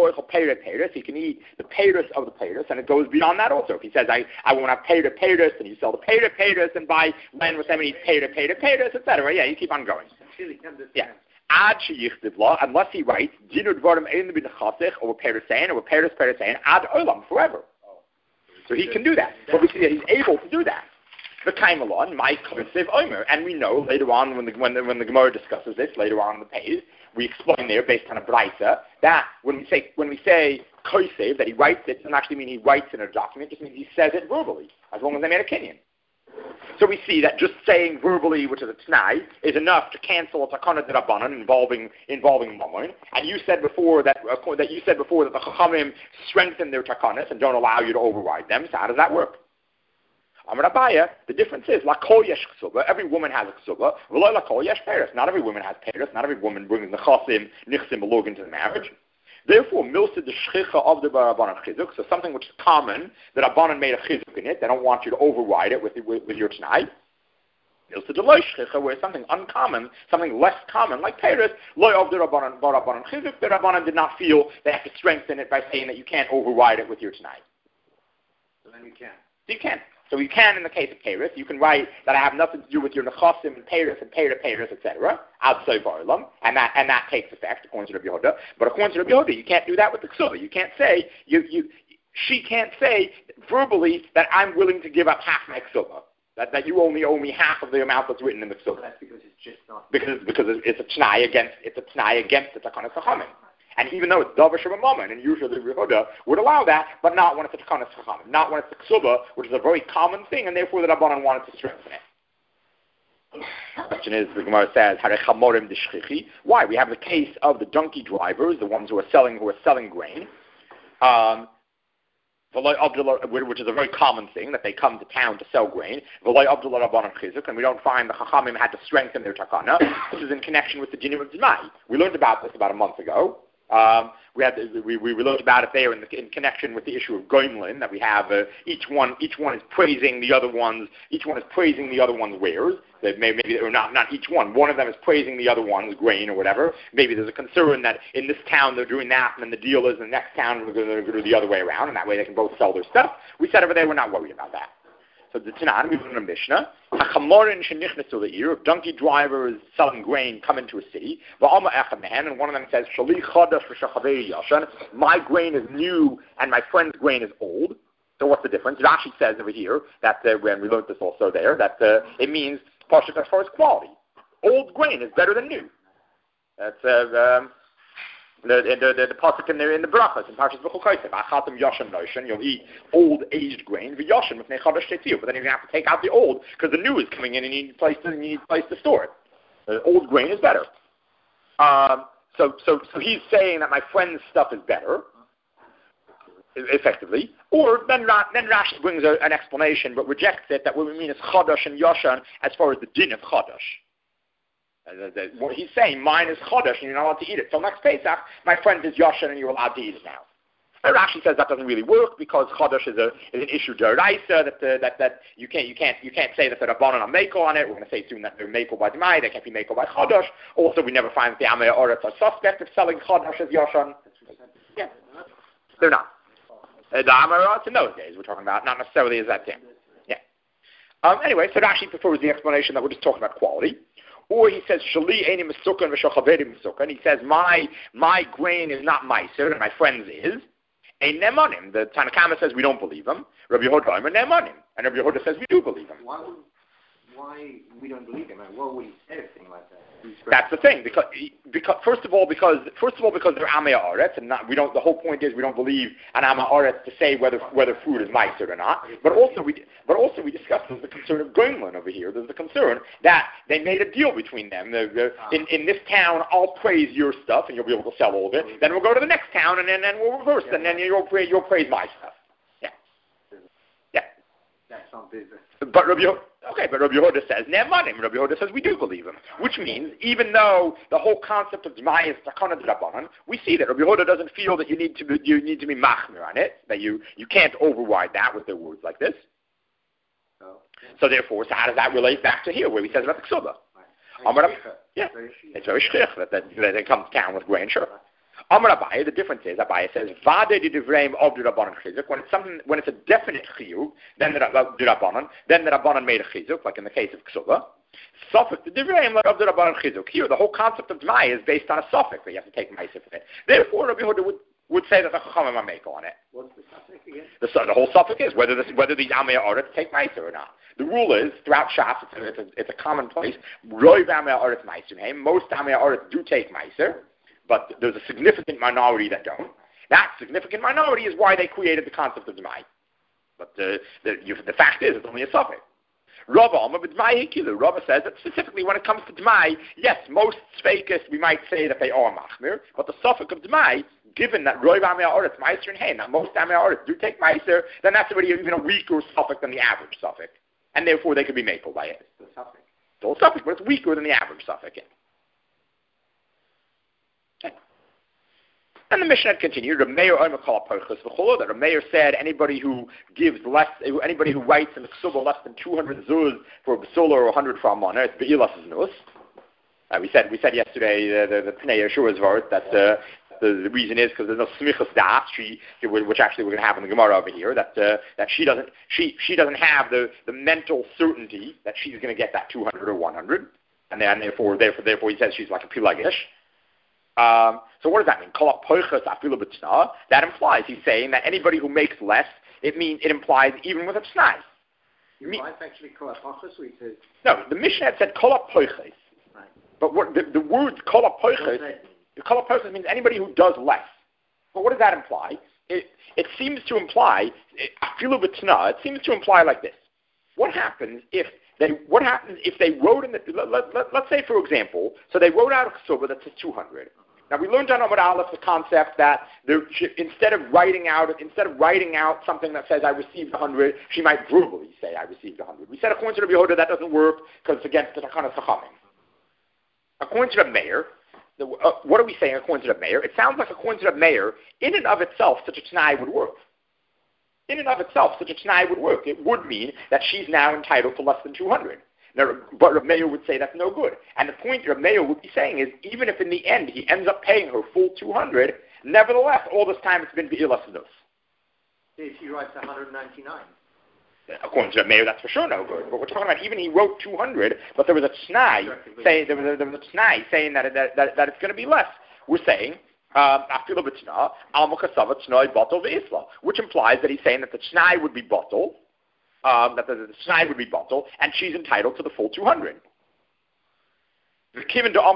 he can eat the peiros of the peiros, and it goes beyond that also. If he says, I, I want to have peiros peiros, and you sell the peiros peiros and buy land with them and eat peiros peiros peiros, et cetera. Yeah, you keep on going. Yeah. Ad sheyichtiv, unless he writes, dinu dvarim ein b'nechasich, or peirosein, or peiros peirosein, ad olam, forever. So he can do that. But we see that he's able to do that. The Kaimalon, my Kosiv Omer, and we know later on when the when the when the Gemara discusses this later on in the page, we explain there based on a brisa that when we say when we say Kosiv that he writes it doesn't actually mean he writes in a document, it just means he says it verbally, as long as they made a kinyan. So we see that just saying verbally, which is a t'nai, is enough to cancel a takana d'Rabbanan involving involving mammon. And you said before that uh, that you said before that the Chachamim strengthen their takanas and don't allow you to override them. So how does that work? Amar Abaya, the difference is, la kol yesh ksuba, every woman has a ksuba, v'lo la kol yesh peiros, not every woman has peiros, not every woman brings nechasim, nichsim, belog into the marriage. Therefore, milsa the shchicha of the Rabbanan chizuk, so something which is common, that Rabbanan made a chizuk in it, they don't want you to override it with, with, with your t'nai. Where something uncommon, something less common, like Paris, Loy of the Rabbanan, Barabanan Chizuk, the Rabbanan did not feel they have to strengthen it by saying that you can't override it with your Tanai. So then you can. So you can. So you can in the case of Paris. You can write that I have nothing to do with your Nechasim and Paris and Paris, Paris, et cetera. Outside Barlam, and that and that takes effect according to Rabbi Yehuda. But according to Rabbi Yehuda, you can't do that with the Ksuba. You can't say you you. She can't say verbally that I'm willing to give up half my Ksuba. That, that you only owe me half of the amount that's written in the Ksuba. That's because it's just not. Because because it's a T'nai against it's a T'nai against the Takanas Chachamim. And even though it's Davar Shemamomen, and usually the Yehuda would allow that, but not when it's a Takanas Chachamim, not when it's a Ksuba, which is a very common thing, and therefore the Rabbanan wanted to strengthen it. The question is, the Gemara says, Harechamorim Dishchichi. Why? We have the case of the donkey drivers, the ones who are selling who are selling grain. Um, which is a very common thing, that they come to town to sell grain. And we don't find the Chachamim had to strengthen their takana. This is in connection with the dinim of Zmai. We learned about this about a month ago. Um, we had we, we learned about it there in, the, in connection with the issue of Goimlin, that we have uh, each one each one is praising the other one's each one is praising the other one's wares. That maybe, maybe or not not each one. One of them is praising the other one's grain or whatever. Maybe there's a concern that in this town they're doing that, and then the deal is in the next town we're going to do the other way around, and that way they can both sell their stuff. We said over there we're not worried about that. So the Tanan, we learn in the Mishnah, Hachamorin shenichnesu le'ir, donkey drivers selling grain come into a city, v'alma echamehen, and one of them says, Shali chadash v'shachaveri yashan, my grain is new and my friend's grain is old. So what's the difference? Rashi says over here, that uh, when we learned this also there, that uh, it means, partially as far as quality. Old grain is better than new. That's, uh, um, The the the, the pasuk in the in the brachas in Parshas Bechukosef, Achatam Yoshan Noishan, you'll eat old aged grain, v'Yoshan with Nechadash Tetziu, but then you're gonna have to take out the old because the new is coming in and you need a place to you need a place to store it. The old grain is better. Um, so so so he's saying that my friend's stuff is better, effectively. Or then then Rashi brings a, an explanation but rejects it that what we mean is Chadash and Yoshan as far as the din of Chadash. Uh, the, the, what he's saying, mine is Chodesh and you're not allowed to eat it. So next Pesach, my friend is Yoshan and you're allowed to eat it now. And Rashi says that doesn't really work because Chodesh is, a, is an issue d'oraisa, that, uh, that that you can't you can't you can't say that the Rabbanan are Meko on it. We're going to say soon that they're Meko by Demai, they can't be Meko by Chodesh. Also, we never find that the Amei Oretz are suspect of selling Chodesh as Yoshan. Yeah, they're not. Uh, the Amei Oretz in those days we're talking about, not necessarily as that thing. Yeah. Um, anyway, so Rashi prefers the explanation that we're just talking about quality. Or he says, Shali eni mesukan v'shachaveri mesukan. He says, my my grain is not meiser, and my friend's is. Ein nemanim. The Tanakama says we don't believe him. Rabbi Yehuda Omer nemanim. And Rabbi Yehuda says we do believe him. Why, would, why we don't believe him? Why would he say a thing like that? That's the thing. Because, because first of all, because first of all, because they're Amei Haaretz, and not, we don't. The whole point is we don't believe an Amei Haaretz to say whether whether food is meiser or not. But also we but also we discussed there's the concern of Goimlin over here. There's the concern that they made a deal between them. The, the, in in this town, I'll praise your stuff, and you'll be able to sell all of it. Then we'll go to the next town, and then then we'll reverse, and then you'll praise you'll praise my stuff. Yeah, yeah. That's not business. But Rabbi Okay, but Rabbi Yehuda says, Ne'emanim. Rabbi Yehuda says, we do believe him. Which means, even though the whole concept of Zmai is Takana D'Rabbanan, we see that Rabbi Yehuda doesn't feel that you need to be, you need to be machmir on it, that you, you can't override that with their words like this. Oh. So therefore, so how does that relate back to here, where he says about the Ksuba? Right. Yeah, it's very shchich that, that, that they come to town with grain, sure. Amar Abaye, the difference is, Abaye says, Vade di Divreim of the Rabbanan Chizuk, when it's something, when it's a definite chiyuv, then the Rabbanan, then the Rabbanan made a chizuk, like in the case of Ksuba. Suffix, the Divreim of the Rabbanan Chizuk. Here, the whole concept of Zmai is based on a suffix, that you have to take Ma'aseh from it. Therefore, Rabbi Yehuda would, would say that the Chachamim are Meiko on it. What's the suffix again? The, the whole suffix is whether, this, whether these Amei Haaretz take Ma'aseh or not. The rule is, throughout Shas, it's a, it's a, it's a common place, Roiv Amei Haaretz Ma'aseh. Most Amei Haaretz do take Ma'aseh, but there's a significant minority that don't. That significant minority is why they created the concept of Zmai. But uh, the, you, the fact is, it's only a suffix. Rava Amar b'Dmai Hikilu. Rava says that specifically when it comes to Dmai, yes, most Sfeikis, we might say that they are Machmir, but the suffix of Dmai, given that Roiv Amei Haaretz, Meiser and Hein, that most Amei Haaretz do take Meiser, then that's already even a weaker suffix than the average suffix. And therefore they could be makel by it. the suffix. It's all suffix, but it's weaker than the average suffix. Yeah. And the Mishnah continued, that the mayor said anybody who gives less, anybody who writes in the ksuba less than two hundred zuz for a basula or one hundred for a mana, it's be'ilas znus. Uh, we said we said yesterday uh, the the Pnei Yeshua's vart that uh, the, the reason is because there's no smichas das, she, which actually we're going to have in the Gemara over here, that uh, that she doesn't she she doesn't have the, the mental certainty that she's going to get that two hundred or one hundred, and then therefore therefore therefore he says she's like a pilagish. Um, so what does that mean? That implies he's saying that anybody who makes less, it means it implies even with a t'nai. Your wife actually kol ha'pochos, we said. No, the Mishnah said kol ha'pochos. Right. But what the, the word kol ha'pochos, kol ha'pochos means anybody who does less. But what does that imply? It it seems to imply afilu b'tna. It seems to imply like this. What happens if they what happens if they wrote in the let, let, let, let's say for example, so they wrote out a ksuba that says two hundred. Now we learned on Amud Aleph the concept that there, instead of writing out instead of writing out something that says I received a hundred, she might verbally say I received a hundred. We said according to the Yehuda that doesn't work because it's against the Takana Chachamim. According to the mayor, the, uh, what are we saying according to the mayor? It sounds like according to the mayor, in and of itself, such a t'nai would work. In and of itself, such a t'nai would work. It would mean that she's now entitled to less than two hundred. Now, but the mayor would say that's no good. And the point the mayor would be saying is, even if in the end he ends up paying her full two hundred, nevertheless, all this time it's been be'ilas znus. If he writes one hundred ninety-nine. According to the mayor, that's for sure no good. But we're talking about even he wrote two hundred, but there was a t'nai saying there was a, there was a t'nai saying that, that, that, that it's going to be less. We're saying afilu b'tna al mukasava t'nai batal ve'isla, which implies that he's saying that the t'nai would be batal. Um, that the, the t'nai would be batal, and she's entitled to the full two hundred. But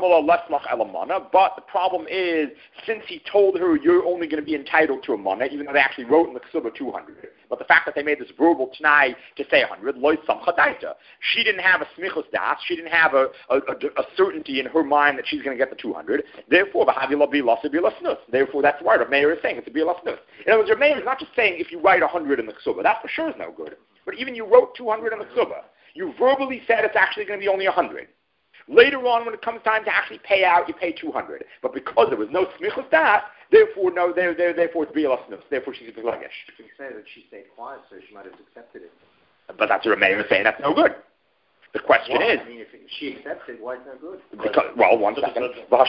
the problem is, since he told her you're only going to be entitled to a mana, even though they actually wrote in the ksuba two hundred, but the fact that they made this verbal t'nai to say one hundred, loy samcha daita, she didn't have a smichus das, she didn't have a, a, a, a certainty in her mind that she's going to get the two hundred. Therefore, therefore, that's why the mayor is saying it's a bilas nus. In other words, the mayor is not just saying if you write one hundred in the ksuba, that for sure is no good. But even you wrote two hundred in the ksuba, you verbally said it's actually going to be only one hundred. Later on, when it comes time to actually pay out, you pay two hundred. But because there was no smichus das, therefore, no, there, there, therefore it's bilas nus. Therefore, she's a pilagish. You can say that she stayed quiet, so she might have accepted it. But that's what the mayor is saying. That's no good. The question why? is, I mean, if she accepts it, why is it no good? Because, well, one second.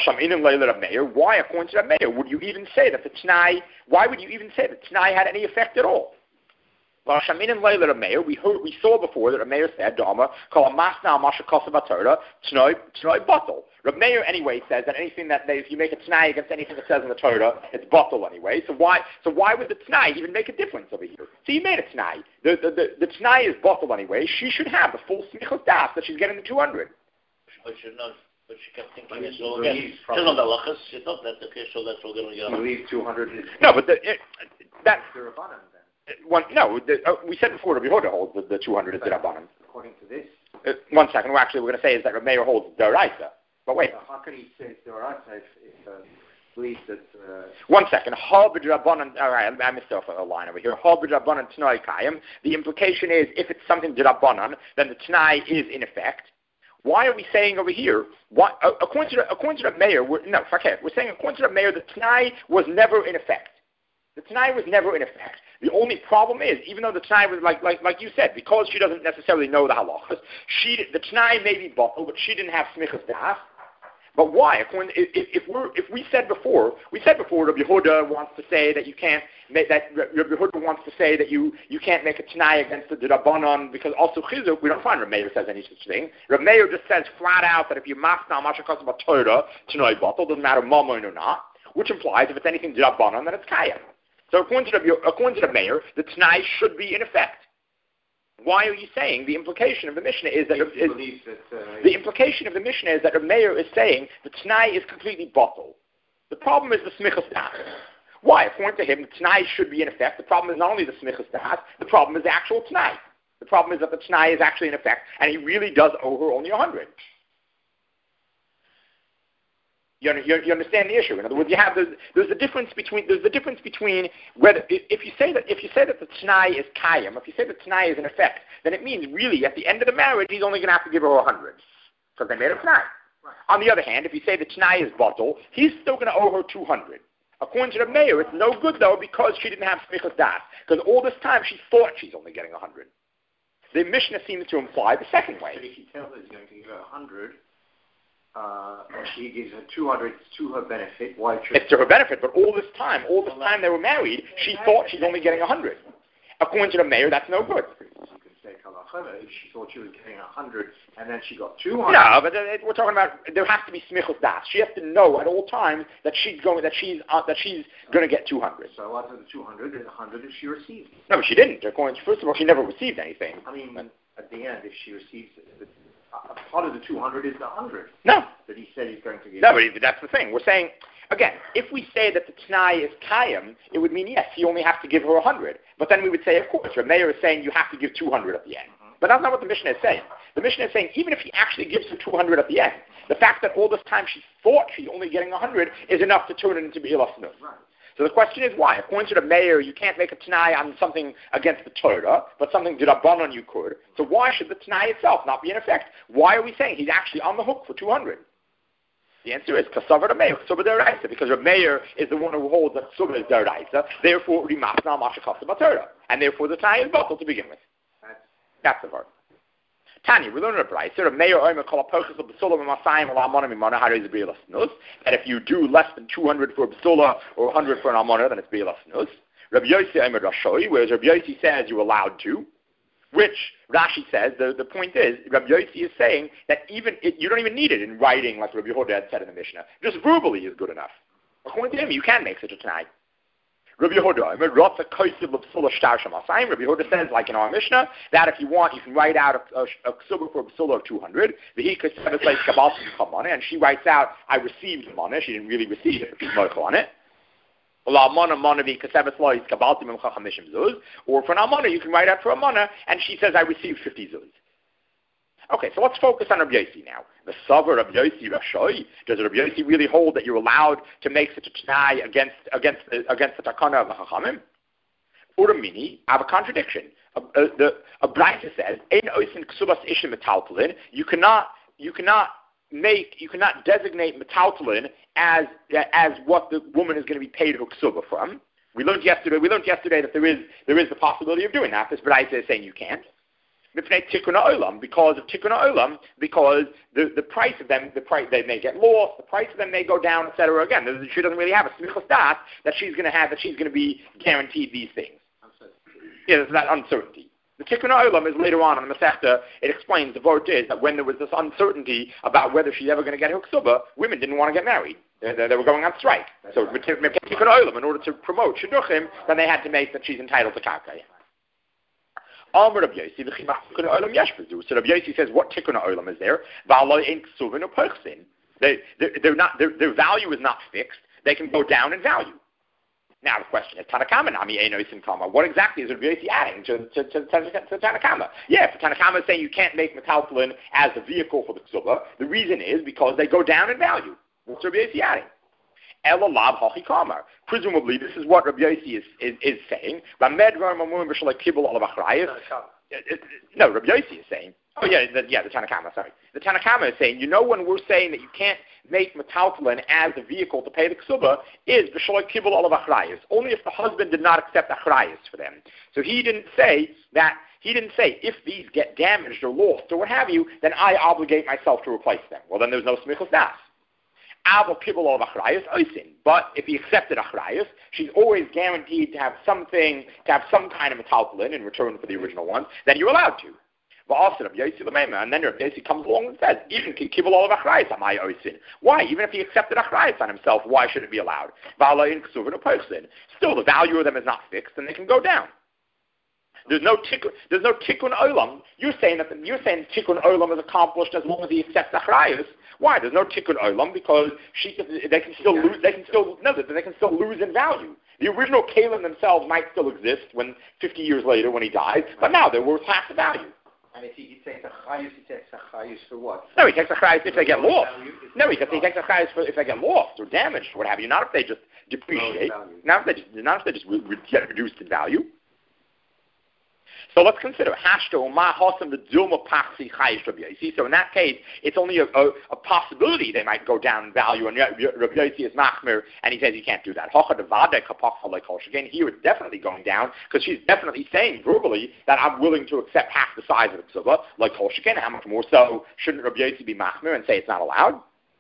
Why, according to the mayor, would you even say that the t'nai? Why would you even say that t'nai had any effect at all? We heard, we saw before that the mayor said, "Dama call a masna masha kosav Torah t'nai t'nai bottle." The mayor anyway says that anything that they, if you make a t'nai against anything that says in the Torah, it's bottle anyway. So why, so why would the t'nai even make a difference over here? So you made a t'nai. The the the, the t'nai is bottle anyway. She should have the full smichos das that she's getting the two hundred. But she not. But she kept thinking it's all again. She's not the lachas. She thought that's okay. So that's all going to get. You leave two hundred. No, but the, it, that. One, no, the, uh, we said before the Yehuda holds the, the two hundred is D'Rabbanan. According to this. Uh, one second, well, actually we're going to say is that the mayor holds D'Oraisa. But wait. Uh, how can he say D'Oraisa if, if uh, believes that... Uh, one second. Hal b'D'Rabbanan, all right, I missed off a line over here. Hal b'D'Rabbanan t'nai kayim. The implication is if it's something D'Rabbanan, then the t'nai is in effect. Why are we saying over here, why, uh, according, to the, according to the mayor, we're, no, okay, we're saying according to the mayor, the t'nai was never in effect. The t'nai was never in effect. The only problem is, even though the t'nai was like, like, like you said, because she doesn't necessarily know the halachas, she, the t'nai may be bottled, but she didn't have smichas das. But why? According, if, if we're, if we said before, we said before, Rabbi Yehuda wants to say that you can't make that. Rabbi Yehuda wants to say that you, you can't make a t'nai against the D'Rabbanan because also chizuk. We don't find Rabbi Meir says any such thing. Rabbi Meir just says flat out that if you masna mashakos about Torah t'nai bottle, doesn't matter mammon or not, which implies if it's anything D'Rabbanan, then it's kayim. So according to the, according to the mayor, the t'nai should be in effect. Why are you saying the implication of the Mishnah is that, is, that uh, the implication of the Mishnah is that the mayor is saying the t'nai is completely bottled. The problem is the smichas das. Why? According to him, the t'nai should be in effect. The problem is not only the smichas das, the problem is the actual t'nai. The problem is that the t'nai is actually in effect, and he really does owe her only a hundred. You, you, you understand the issue. In other words, you have the, there's a difference between there's a difference between whether if you say that if you say that the t'nai is kayim, if you say the t'nai is in effect, then it means really at the end of the marriage he's only going to have to give her a hundred because they made a t'nai. Right. On the other hand, if you say the t'nai is bottle, he's still going to owe her two hundred. According to the mayor, it's no good though because she didn't have smichas das. Because all this time she thought she's only getting a hundred. The Mishnah seems to imply the second way. But if he tells her he's going to give her a hundred, uh, and she gives her two hundred, it's to her benefit. Why should it's to her benefit? But all this time, all this time they were married, she thought she's only getting a hundred. According to the mayor, that's no good. If she thought she was getting a hundred and then she got two hundred. No, but uh, we're talking about there has to be smichus das. She has to know at all times that she's going that she's uh, that she's going to get two hundred. So out of the two hundred, there's a hundred if she received. No, but she didn't. According to, first of all, she never received anything. I mean, but, at the end, if she receives it, uh, part of the two hundred is the hundred. No, that he said he's going to give. No, but that's the thing. We're saying. Again, if we say that the Tanai is Kayam, it would mean, yes, you only have to give her one hundred. But then we would say, of course, the mayor is saying you have to give two hundred at the end. Mm-hmm. But that's not what the Mishnah is saying. The Mishnah is saying even if he actually gives her two hundred at the end, the fact that all this time she thought she's only getting one hundred is enough to turn it into B'ilas Nus. Right. So the question is why? According to the mayor, you can't make a Tanai on something against the Torah, but something D'Rabbanan you could. So why should the Tanai itself not be in effect? Why are we saying he's actually on the hook for two hundred? The answer is Kasavar the Meir, Ksuba Deraisa, because the Meir is the one who holds that Ksuba is Deraisa, therefore Rimasna Mashakasa Batera, and therefore the Tanya is Batal to begin with. That's the part. Tanya, we learn in a Brisa, the Meir Omer Kala Pochas of Basula Masayim Ala Amana Mimana Haris Beilas Nus, that if you do less than two hundred for Basula or one hundred for an Amana, then it's Beilas Nus. Rabbi Yossi Omer Rashoi, whereas Rabbi Yossi says you're allowed to, which Rashi says, the, the point is, Rabbi Yossi is saying that even it, you don't even need it in writing like Rabbi Yehuda had said in the Mishnah. Just verbally is good enough. According to him, you can make such a Tanai. Rabbi Yehuda, Rabbi Yehuda says, like in our Mishnah, that if you want, you can write out a, a, a ksubah for a psula of two hundred, and she writes out, I received the money. She didn't really receive it, but she's mochel on it. Or for an amana, you can write out for a mana, and she says, I received fifty zuz. Okay, so let's focus on Rabbi Yossi now. The Savar Rabbi Yossi Rashoi, does Rabbi Yossi really hold that you're allowed to make such a Tanai against against the, against the Takana of the Chachamim? Uramini, I have a contradiction. A, a, the, a Brisa says, Ein oisin ksubas ishim metaltalin, you cannot, you cannot make, you cannot designate metaltalin as as what the woman is going to be paid her ksuba from. We learned yesterday. We learned yesterday that there is there is the possibility of doing that. This Brisa is saying you can't. Because of tikkun olam, because the, the price of them, the price they may get lost, the price of them may go down, et cetera. Again, she doesn't really have a smichas das that she's going to have, that she's going to be guaranteed these things. Yeah, there's that uncertainty. The tikkun olam is later on in the Masechta. It explains the vote is that when there was this uncertainty about whether she's ever going to get her ksuba, women didn't want to get married. They, they, they were going on strike. That's so right. Tikkun olam, in order to promote shidduchim, then they had to make that she's entitled to karka. So Rabbi Yossi says, what tikkun olam is there? They, they're, they're not, their, their value is not fixed. They can go down in value. Now the question is, Tanakama nami einosin kama. What exactly is Rabbi Yossi adding to, to, to, to, to Tanakama? Yeah, if Tanakama is saying you can't make metaltalin as the vehicle for the ksuba, the reason is because they go down in value. What's Rabbi Yossi adding? Presumably, this is what Rabbi Yossi is, is, is saying. No, Rabbi Yossi is saying, oh yeah, the, yeah, the Tanakama, sorry. The Tanakama is saying, you know when we're saying that you can't make metaltalin as the vehicle to pay the ksuba, is b'shaloi kibul olav achrayis, only if the husband did not accept achrayis for them. So he didn't say that, he didn't say, if these get damaged or lost or what have you, then I obligate myself to replace them. Well, then there's no smichus das. But if he accepted achrayus, she's always guaranteed to have something, to have some kind of metaltalin in return for the original ones, then you're allowed to. And then Rabbi Yossi comes along and says, even kibul olav achrayus am I oisin. Why? Even if he accepted achrayus on himself, why should it be allowed? Still, the value of them is not fixed, and they can go down. There's no tikkun. There's no tikkun olam. You're saying that the, you're saying tikkun olam is accomplished as long as he accepts achrayus. Why? There's no tikkun olam because she they can still lose. They can still no. They can still lose in value. The original kalim themselves might still exist when fifty years later when he dies, but now they're worth half the value. And if he takes achrayus, he takes achrayus for what? No, he takes achrayus if they get lost. No, he, he takes achrayus for if they get lost or damaged or what have you. Not if they just depreciate. Not if they just not if they just re- re- get reduced in value. So let's consider hashto ma hosam the dilma paxi chayish Rabbi Yossi. So in that case, it's only a, a, a possibility they might go down in value, and Rabbi Yossi is machmir, and he says you can't do that. Hocha devadek hapachal like again, here it's definitely going down because she's definitely saying verbally that I'm willing to accept half the size of the ksuba like kol sheken. How much more so shouldn't Rabbi Yossi be machmir and say it's not allowed?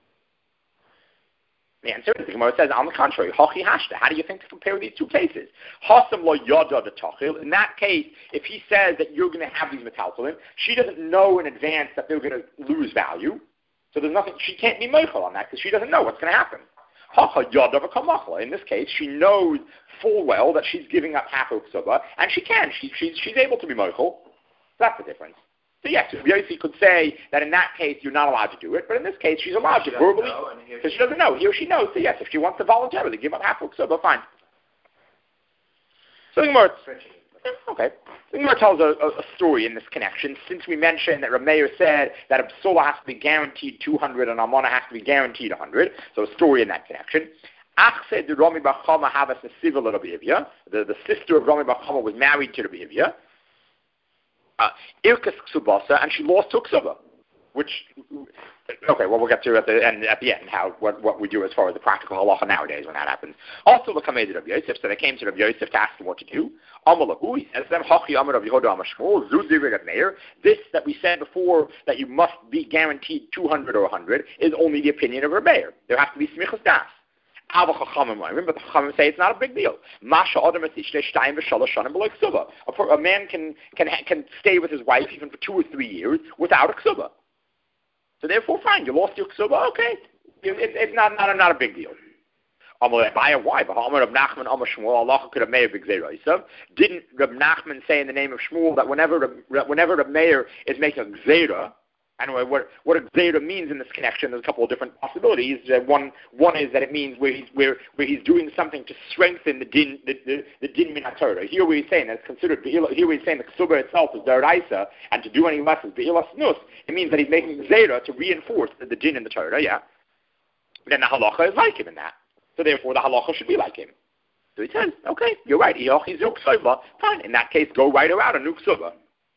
The answer is the Gemara says, on the contrary, Hachi Hashta. How do you think to compare these two cases? Hasam lo yada the tachil. In that case, if he says that you're going to have these metaltalin, she doesn't know in advance that they're going to lose value. So there's nothing, she can't be meichel on that because she doesn't know what's going to happen. Hacha yada v'kamachla. In this case, she knows full well that she's giving up half of ksuba, and she can. She, she's, she's able to be meichel. That's the difference. So yes, Yossi could say that in that case you're not allowed to do it, but in this case she's allowed to verbally, because she doesn't know. He or she knows. So yes, if she wants to voluntarily give up half of ksuba, fine. So the Gemara, okay. The Gemara tells a, a, a story in this connection. Since we mentioned that Rav Meir said that a psula has to be guaranteed two hundred and Almana has to be guaranteed one hundred, so a story in that connection. The, the sister of Rami Bar Chama was married to Rabbi Yivya. Uh, Irkas Ksubasa, and she lost to Ksuba, which, okay, well, we'll get to at the end, at the end how, what, what we do as far as the practical halacha nowadays when that happens. Also, the Kamed of Yosef, so they came to Rabbi Yosef to ask him what to do. Amalahu, he says to them, Hachi Amar of Yehuda Amar Shmuel, Zuzi Rav Meir, this that we said before, that you must be guaranteed two hundred or one hundred, is only the opinion of Rav Meir. There has to be smichas das. But the Chachamim say it's not a big deal. A man can can can stay with his wife even for two or three years without a ksuba. So therefore, fine, you lost your ksuba, okay. It, it, it's not not a, not a big deal. Why? Didn't Reb Nachman say in the name of Shmuel that whenever whenever Reb Meir is making a gzeira? Anyway, what what a gzeira means in this connection, there's a couple of different possibilities. Uh, one one is that it means where he's where where he's doing something to strengthen the din the the, the din min haTorah. Here where he's saying that it's considered here where he's saying the ksuba itself is daraisa, and to do any less is be'ilas nus. It means that he's making gzeira to reinforce the, the din in the Torah. Yeah. Then the halacha is like him in that. So therefore, the halacha should be like him. So he says, okay, you're right. Fine. In that case, go right around a new ksuba.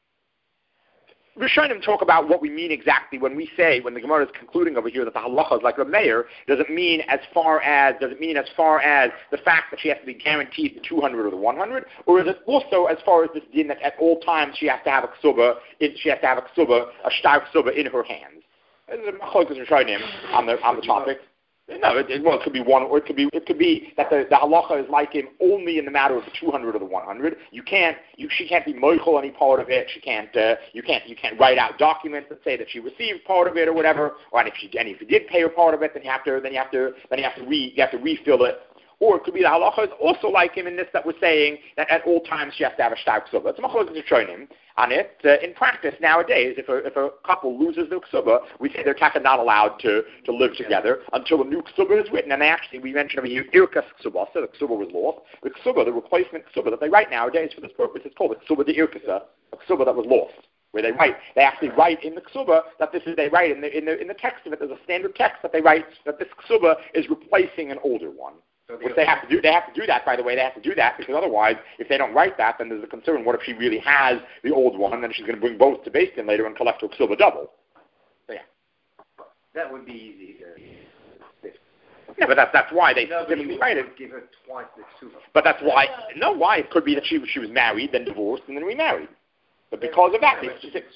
Rishonim talk about what we mean exactly when we say, when the Gemara is concluding over here that the halacha is like Reb Meir, does it mean as far as, does it mean as far as the fact that she has to be guaranteed the two hundred or the one hundred, or is it also as far as this din that at all times she has to have a ksuba, she has to have a ksuba, a shtar ksuba in her hands? There's a machlokes Rishonim on the on the topic. No, it, it, well, it could be one, or it could be it could be that the, the halacha is like him only in the matter of the two hundred or the one hundred. You can't, you she can't be moichel any part of it. She can't, uh, you can't, you can't write out documents that say that she received part of it or whatever. Or and if she, and if you did pay her part of it, then you have to, then you have to, then you have to re, you have to refill it. Or it could be the halacha is also like him in this that we're saying that at all times she has to have a shtar ksuba. It's a machlokes Rishonim on it. Uh, in practice nowadays, if a if a couple loses their ksuba, we say they're kind of not allowed to, to live together until a new ksuba is written. And they actually, we mentioned over here, irkas ksuba, so the ksuba was lost. The ksuba, the replacement ksuba that they write nowadays for this purpose, is called the ksuba de irkasa, a ksuba that was lost. Where they write, they actually write in the ksuba that this is, they write in the in the in the text of it. There's a standard text that they write that this ksuba is replacing an older one. So Which they have to do. They have to do that, by the way. They have to do that because otherwise, if they don't write that, then there's a concern. What if she really has the old one, and then she's going to bring both to Beis Din later and collect her ksuba double? So yeah, that would be easy. To... Yeah, but that's that's why they no, specifically write it. Give her twice the ksuba. But that's why. No, why it could be that she she was married, then divorced, and then remarried. But because of that, they specific.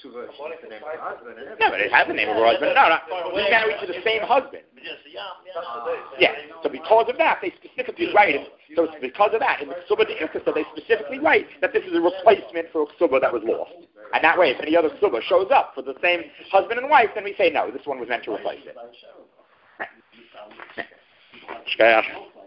No, but it has the name of her husband. No, no, he's married to the same husband. Yeah. So because of that, they specifically write it. So it's because of that, in the ksuba de irkasa, they specifically write that this is a replacement for a ksuba that was lost. And that way, if any other ksuba shows up for the same husband and wife, then we say no, this one was meant to replace it. Right.